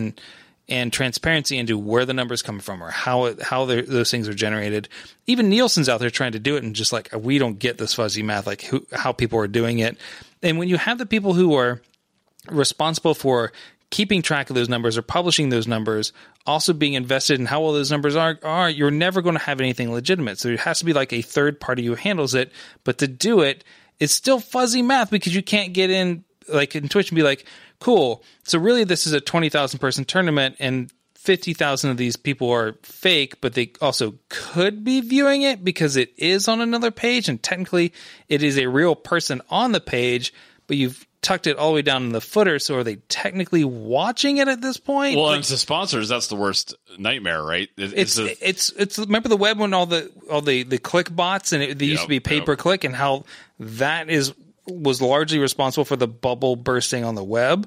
and transparency into where the numbers come from, or how those things are generated. Even Nielsen's out there trying to do it, and just like, we don't get this fuzzy math, like how people are doing it. And when you have the people who are responsible for keeping track of those numbers or publishing those numbers, also being invested in how well those numbers are, you're never going to have anything legitimate. So there has to be like a third party who handles it. But to do it, it's still fuzzy math, because you can't get in like in Twitch and be like, cool, so really this is a 20,000 person tournament and 50,000 of these people are fake, but they also could be viewing it because it is on another page, and technically it is a real person on the page, but you've tucked it all the way down in the footer. So are they technically watching it at this point? Well, and to sponsors, that's the worst nightmare, right? It's remember the web when all the click bots, and they used to be pay per click, and how that was largely responsible for the bubble bursting on the web.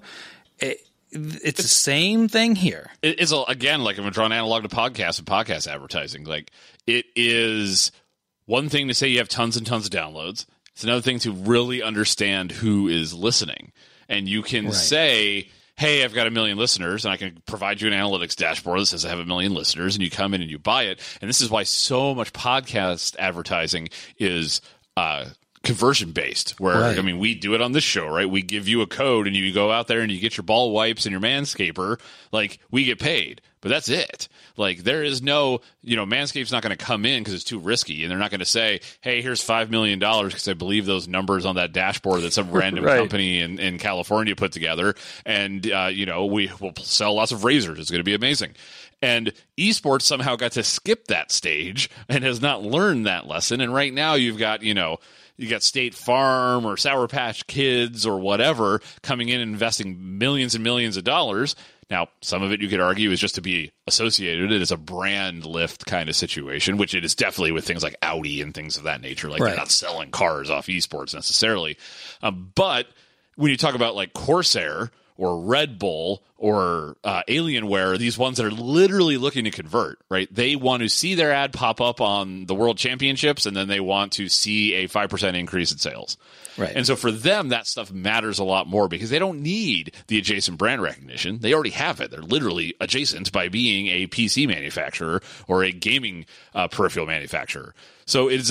It's the same thing here. It's again, like, if I'm drawing analog to podcasts and podcast advertising, like, it is one thing to say you have tons and tons of downloads. It's another thing to really understand who is listening. And you can say, hey, I've got 1 million listeners, and I can provide you an analytics dashboard that says I have 1 million listeners, and you come in and you buy it. And this is why so much podcast advertising is conversion based, where I mean, we do it on this show, right? We give you a code and you go out there and you get your ball wipes and your Manscaper, like, we get paid, but that's it. Like, there is no, Manscaped's not going to come in because it's too risky, and they're not going to say, hey, here's $5 million because I believe those numbers on that dashboard that some random company in California put together, and we will sell lots of razors. It's going to be amazing. And esports somehow got to skip that stage and has not learned that lesson. And right now you've got, you got State Farm or Sour Patch Kids or whatever coming in and investing millions and millions of dollars. Now, some of it you could argue is just to be associated. It is a brand lift kind of situation, which it is definitely with things like Audi and things of that nature. Like, they're not selling cars off esports necessarily. But when you talk about like Corsair or Red Bull or Alienware, these ones that are literally looking to convert, right? They want to see their ad pop up on the World Championships, and then they want to see a 5% increase in sales. Right. And so for them, that stuff matters a lot more because they don't need the adjacent brand recognition. They already have it. They're literally adjacent by being a PC manufacturer or a gaming peripheral manufacturer. So it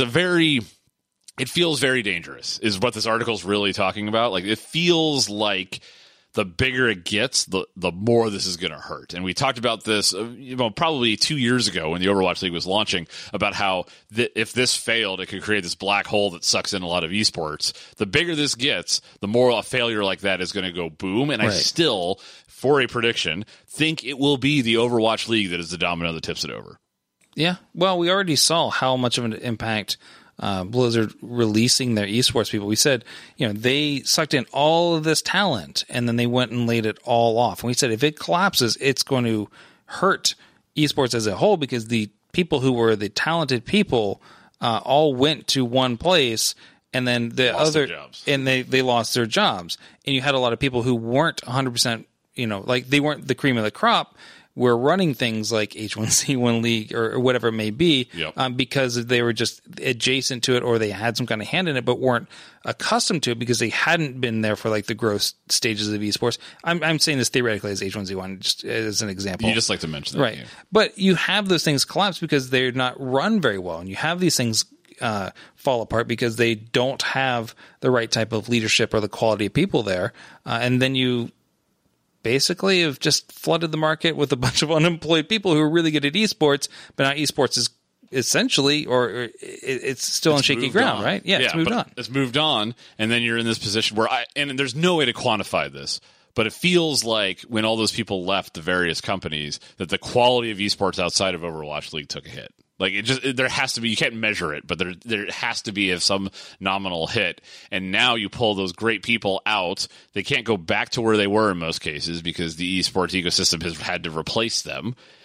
feels very dangerous, is what this article is really talking about. Like, it feels like the bigger it gets, the more this is going to hurt. And we talked about this probably 2 years ago when the Overwatch League was launching, about how if this failed, it could create this black hole that sucks in a lot of esports. The bigger this gets, the more a failure like that is going to go boom. And I still, for a prediction, think it will be the Overwatch League that is the domino that tips it over. Yeah. Well, we already saw how much of an impact Blizzard releasing their esports people. We said, they sucked in all of this talent and then they went and laid it all off. And we said, if it collapses, it's going to hurt esports as a whole, because the people who were the talented people all went to one place, and then they lost their jobs. And you had a lot of people who weren't 100%, like, they weren't the cream of the crop. We're running things like H1Z1 League or whatever it may be, because they were just adjacent to it, or they had some kind of hand in it, but weren't accustomed to it because they hadn't been there for like the growth stages of esports. I'm saying this theoretically as H1Z1, just as an example. You just like to mention that. Right. Yeah. But you have those things collapse because they're not run very well. And you have these things fall apart because they don't have the right type of leadership or the quality of people there. And then you basically have just flooded the market with a bunch of unemployed people who are really good at esports, but now esports is essentially, or it's still on shaky ground, right? Yeah, it's moved on. It's moved on, and then you're in this position where and there's no way to quantify this, but it feels like when all those people left the various companies, that the quality of esports outside of Overwatch League took a hit. Like, there has to be, you can't measure it, but there has to be some nominal hit. And now you pull those great people out. They can't go back to where they were in most cases because the esports ecosystem has had to replace them.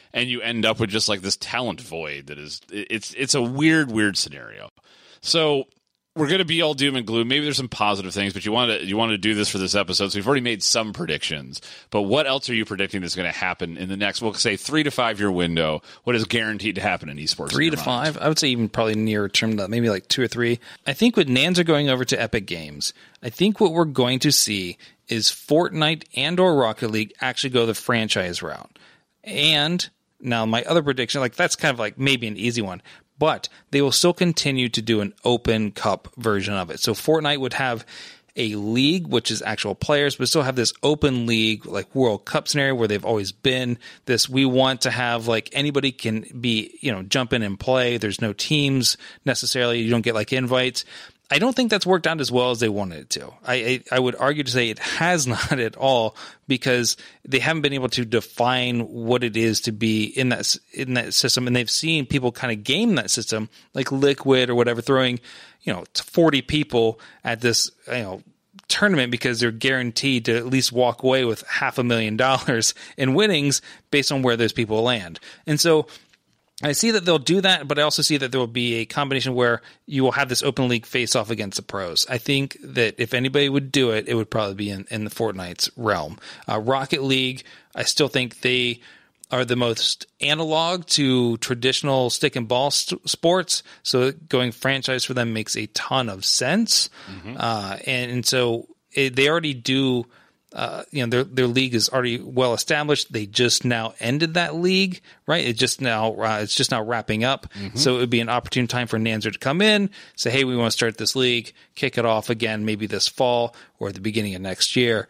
and you end up with just like this talent void that is it's a weird scenario. So we're going to be all doom and gloom. Maybe there's some positive things, but you want to do this for this episode. So we've already made some predictions, but what else are you predicting that's going to happen in the next, we'll say 3 to 5 year window? What is guaranteed to happen in esports? 3 to 5? I would say even probably nearer term, maybe like 2 or 3. I think with Nanzer going over to Epic Games, I think what we're going to see is Fortnite and or Rocket League actually go the franchise route. And now my other prediction, like that's kind of like maybe an easy one, but they will still continue to do an open cup version of it. So Fortnite would have a league, which is actual players, but still have this open league, like World Cup scenario where they've always been. This, we want to have like anybody can be, jump in and play. There's no teams necessarily. You don't get like invites. I don't think that's worked out as well as they wanted it to. I would argue to say it has not at all, because they haven't been able to define what it is to be in that system, and they've seen people kind of game that system, like Liquid or whatever, throwing 40 people at this tournament because they're guaranteed to at least walk away with $500,000 in winnings based on where those people land. And so I see that they'll do that, but I also see that there will be a combination where you will have this open league face off against the pros. I think that if anybody would do it, it would probably be in the Fortnite's realm. Rocket League, I still think they are the most analog to traditional stick and ball sports. So going franchise for them makes a ton of sense. Mm-hmm. And so they already do. Their league is already well established. They just now ended that league, right? It's just now wrapping up. Mm-hmm. So it would be an opportune time for Nanzer to come in, say, hey, we want to start this league, kick it off again, maybe this fall or at the beginning of next year.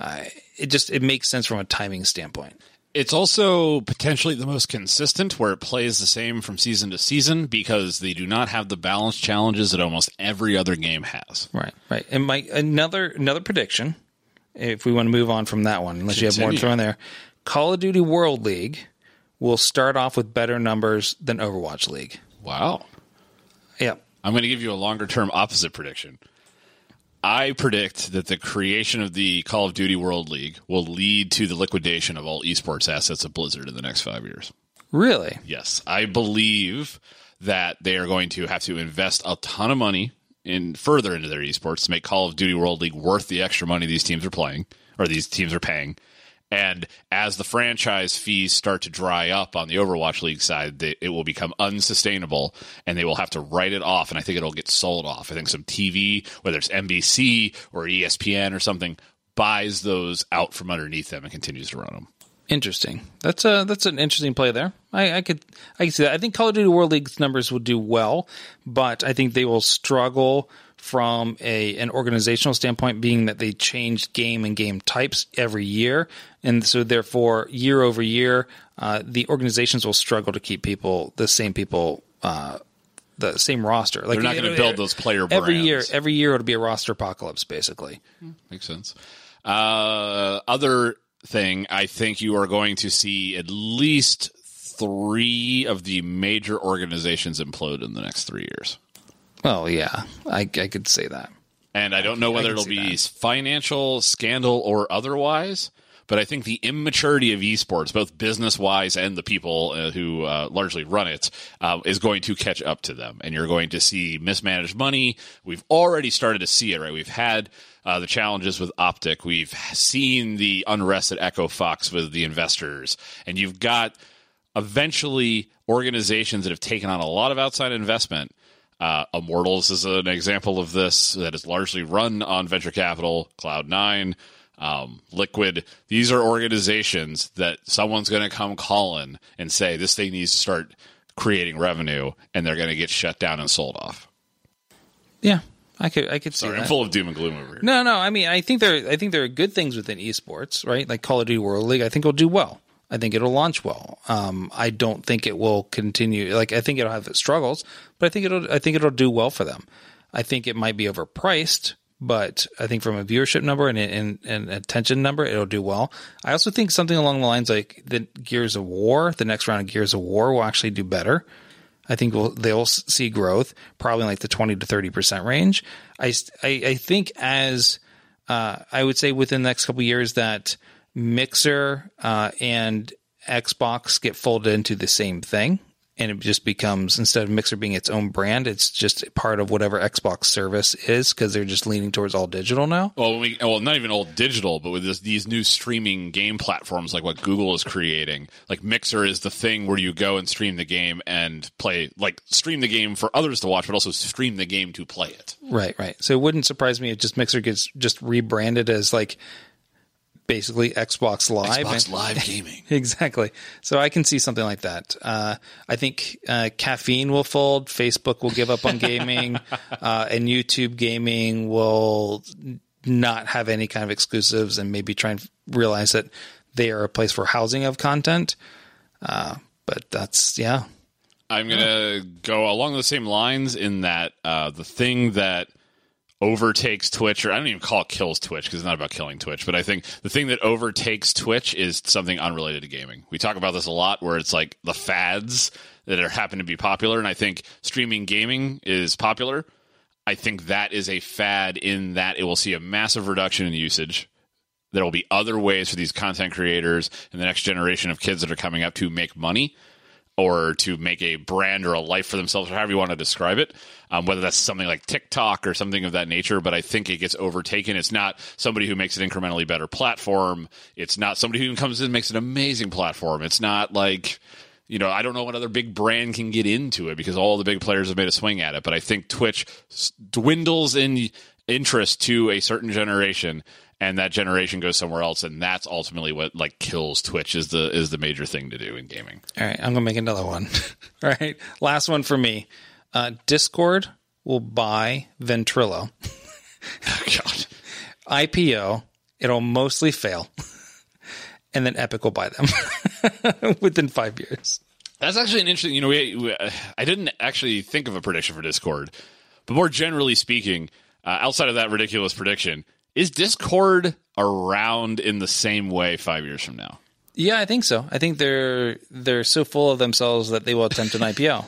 It makes sense from a timing standpoint. It's also potentially the most consistent, where it plays the same from season to season, because they do not have the balance challenges that almost every other game has. Right. And another prediction, if we want to move on from that one, unless you have more to throw in there, Call of Duty World League will start off with better numbers than Overwatch League. Wow. Yeah. I'm going to give you a longer-term opposite prediction. I predict that the creation of the Call of Duty World League will lead to the liquidation of all esports assets of Blizzard in the next 5 years. Really? Yes. I believe that they are going to have to invest a ton of money further into their esports to make Call of Duty World League worth the extra money these teams are playing, or these teams are paying. And as the franchise fees start to dry up on the Overwatch League side, it will become unsustainable, and they will have to write it off, and I think it'll get sold off. I think some TV, whether it's NBC or ESPN or something, buys those out from underneath them and continues to run them. Interesting. That's an interesting play there. I could see that. I think Call of Duty World League's numbers will do well, but I think they will struggle from an organizational standpoint, being that they change game and game types every year. And so therefore, year over year, the organizations will struggle to keep the same roster. Like, they're not going to build those player brands. Every year it'll be a roster apocalypse, basically. Makes sense. Other thing, I think you are going to see at least 3 of the major organizations implode in the next 3 years. Well, yeah, I could say that. And I don't know whether it'll be financial, scandal, or otherwise, but I think the immaturity of esports, both business-wise and the people who largely run it, is going to catch up to them. And you're going to see mismanaged money. We've already started to see it, right? We've had the challenges with Optic. We've seen the unrest at Echo Fox with the investors. And you've got eventually organizations that have taken on a lot of outside investment. Immortals is an example of this, that is largely run on venture capital. Cloud9, Liquid. These are organizations that someone's going to come calling and say this thing needs to start creating revenue, and they're going to get shut down and sold off. Yeah, I could see that. I'm full of doom and gloom over here. No. I mean, I think there are good things within esports, right? Like Call of Duty World League. I think it'll do well. I think it'll launch well. I don't think it will continue. Like, I think it'll have its struggles, but I think it'll do well for them. I think it might be overpriced, but I think from a viewership number and attention number, it'll do well. I also think something along the lines like the Gears of War, the next round of Gears of War, will actually do better. I think they'll see growth, probably in like the 20 to 30% range. I think I would say within the next couple of years that Mixer and Xbox get folded into the same thing. And it just becomes, instead of Mixer being its own brand, it's just part of whatever Xbox service is, because they're just leaning towards all digital now. Well, not even all digital, but with these new streaming game platforms like what Google is creating, like Mixer is the thing where you go and stream the game and play, like stream the game for others to watch, but also stream the game to play it. Right. So it wouldn't surprise me if just Mixer gets just rebranded as like basically Xbox Live. Xbox Live Gaming. Exactly. So I can see something like that. I think Caffeine will fold. Facebook will give up on gaming. And YouTube Gaming will not have any kind of exclusives and maybe try and realize that they are a place for housing of content. But that's, yeah. I'm going to go along the same lines in that the thing that overtakes Twitch, or I don't even call it kills Twitch because it's not about killing Twitch, but I think the thing that overtakes Twitch is something unrelated to gaming. We talk about this a lot where it's like the fads that happen to be popular, and I think streaming gaming is popular. I think that is a fad in that it will see a massive reduction in usage. There will be other ways for these content creators and the next generation of kids that are coming up to make money or to make a brand or a life for themselves, or however you want to describe it, whether that's something like TikTok or something of that nature. But I think it gets overtaken. It's not somebody who makes an incrementally better platform. It's not somebody who comes in and makes an amazing platform. It's not like, I don't know what other big brand can get into it because all the big players have made a swing at it. But I think Twitch dwindles in interest to a certain generation, and that generation goes somewhere else, and that's ultimately what kills Twitch is the major thing to do in gaming. All right, I'm gonna make another one. All right, last one for me. Discord will buy Ventrilo. Oh, God. IPO. It'll mostly fail, and then Epic will buy them within 5 years. That's actually an interesting. I didn't actually think of a prediction for Discord, but more generally speaking, outside of that ridiculous prediction. Is Discord around in the same way 5 years from now? Yeah, I think so. I think they're so full of themselves that they will attempt an IPO.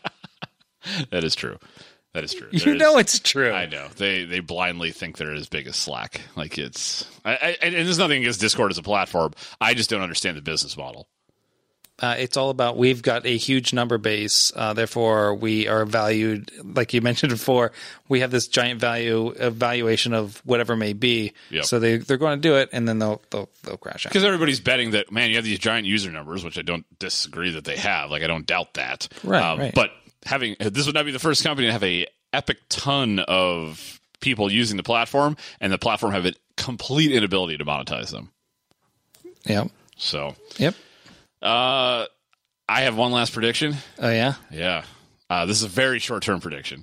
That is true. It's true. I know. They blindly think they're as big as Slack. Like it's and there's nothing against Discord as a platform. I just don't understand the business model. It's all about we've got a huge number base, therefore we are valued, like you mentioned before, we have this giant valuation of whatever may be. Yep. So they're going to do it, and then they'll crash out. Because everybody's betting that, man, you have these giant user numbers, which I don't disagree that they have. Like, I don't doubt that. Right. But this would not be the first company to have a epic ton of people using the platform, and the platform have a complete inability to monetize them. Yep. So. Yep. I have one last prediction. Oh, yeah? Yeah. This is a very short-term prediction.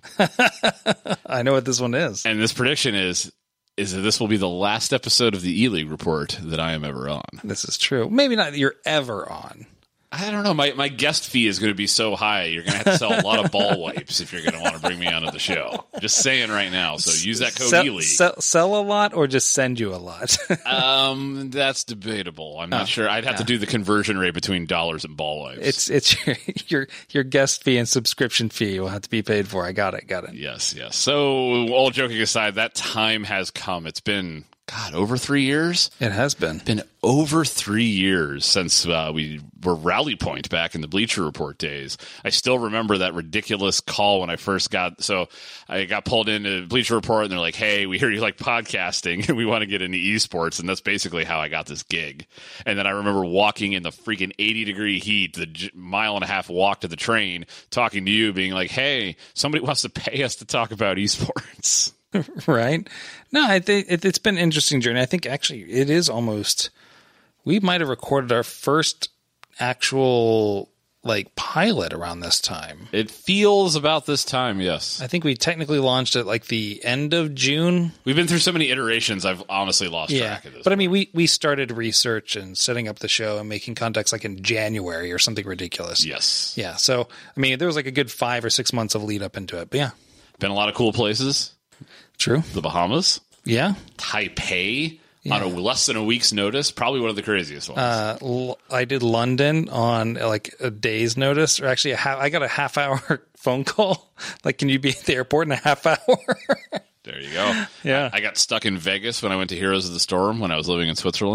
I know what this one is. And this prediction is that this will be the last episode of the E-League Report that I am ever on. This is true. Maybe not that you're ever on. I don't know. My guest fee is going to be so high, you're going to have to sell a lot of ball wipes if you're going to want to bring me onto the show. Just saying right now. So use that code E-League. Sell a lot or just send you a lot? That's debatable. I'm not sure. I'd have to do the conversion rate between dollars and ball wipes. It's your guest fee and subscription fee will have to be paid for. I got it. Yes. So all joking aside, that time has come. It's been... God, over 3 years? It has been. Been over 3 years since we were Rally Point back in the Bleacher Report days. I still remember that ridiculous call when I first I got pulled into Bleacher Report, and they're like, hey, we hear you like podcasting, and we want to get into esports, and that's basically how I got this gig. And then I remember walking in the freaking 80-degree heat, the mile-and-a-half walk to the train, talking to you, being like, hey, somebody wants to pay us to talk about esports. Right? No, I think it's been an interesting journey. I think actually it is almost, we might have recorded our first actual pilot around this time. It feels about this time, yes. I think we technically launched at the end of June. We've been through so many iterations, I've honestly lost track of this. But I mean, we started research and setting up the show and making contacts in January or something ridiculous. Yes. Yeah. So, I mean, there was a good 5 or 6 months of lead up into it. But yeah. Been a lot of cool places. True. The Bahamas. Yeah. Taipei on less than a week's notice. Probably one of the craziest ones. I did London on a day's notice. Or actually, I got a half-hour phone call. Can you be at the airport in a half hour? There you go. Yeah. I got stuck in Vegas when I went to Heroes of the Storm when I was living in Switzerland.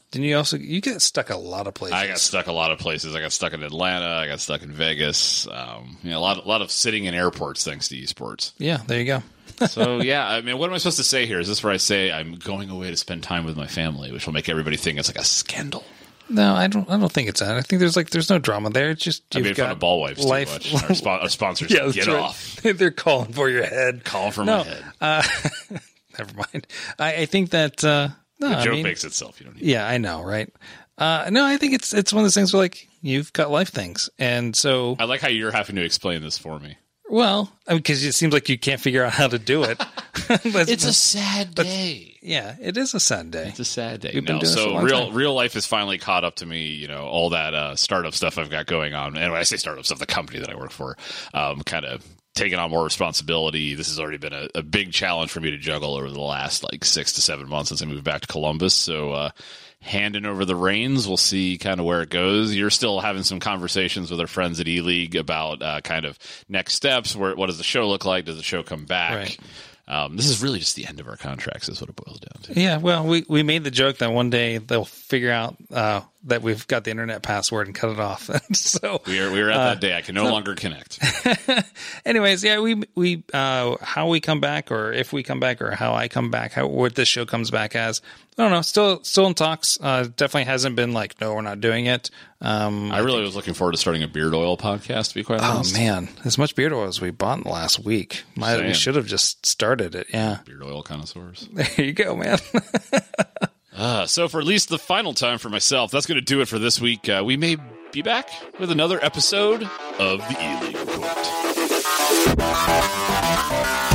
Didn't you get stuck a lot of places? I got stuck a lot of places. I got stuck in Atlanta. I got stuck in Vegas. A lot of sitting in airports thanks to esports. Yeah, there you go. So, yeah, I mean, what am I supposed to say here? Is this where I say I'm going away to spend time with my family, which will make everybody think it's like a scandal? No, I don't think it's that. I think there's no drama there. It's just I made fun of ball wipes too much. Our sponsors, yeah, get right. off. They're calling for your head. Calling for my head. Never mind. I think that the joke makes itself. You don't need Yeah, I know, right? No, I think it's one of those things where like you've got life things, and so I like how you're having to explain this for me. Well, because it seems like you can't figure out how to do it. It's a sad day. Yeah, it is a sad day. It's a sad day. We've been No, doing this so a long time. real life has finally caught up to me. You know, all that startup stuff I've got going on, and when I say startup stuff, the company that I work for, kind of taking on more responsibility. This has already been a big challenge for me to juggle over the last like 6 to 7 months since I moved back to Columbus. So handing over the reins, we'll see kind of where it goes. You're still having some conversations with our friends at E-League about kind of next steps. What does the show look like? Does the show come back? Right. This is really just the end of our contracts is what it boils down to. Yeah, well, we made the joke that one day they'll figure out that we've got the internet password and cut it off. So we are at that day. I can no longer connect. Anyways, yeah, we how we come back, or if we come back, or how I come back, what this show comes back as, I don't know. Still in talks. Definitely hasn't been like, no, we're not doing it. I really was looking forward to starting a beard oil podcast, to be quite honest. Oh man, as much beard oil as we bought in the last week. We should have just started it. Yeah, beard oil connoisseurs. There you go, man. So for at least the final time for myself, that's going to do it for this week. We may be back with another episode of the E-League Report.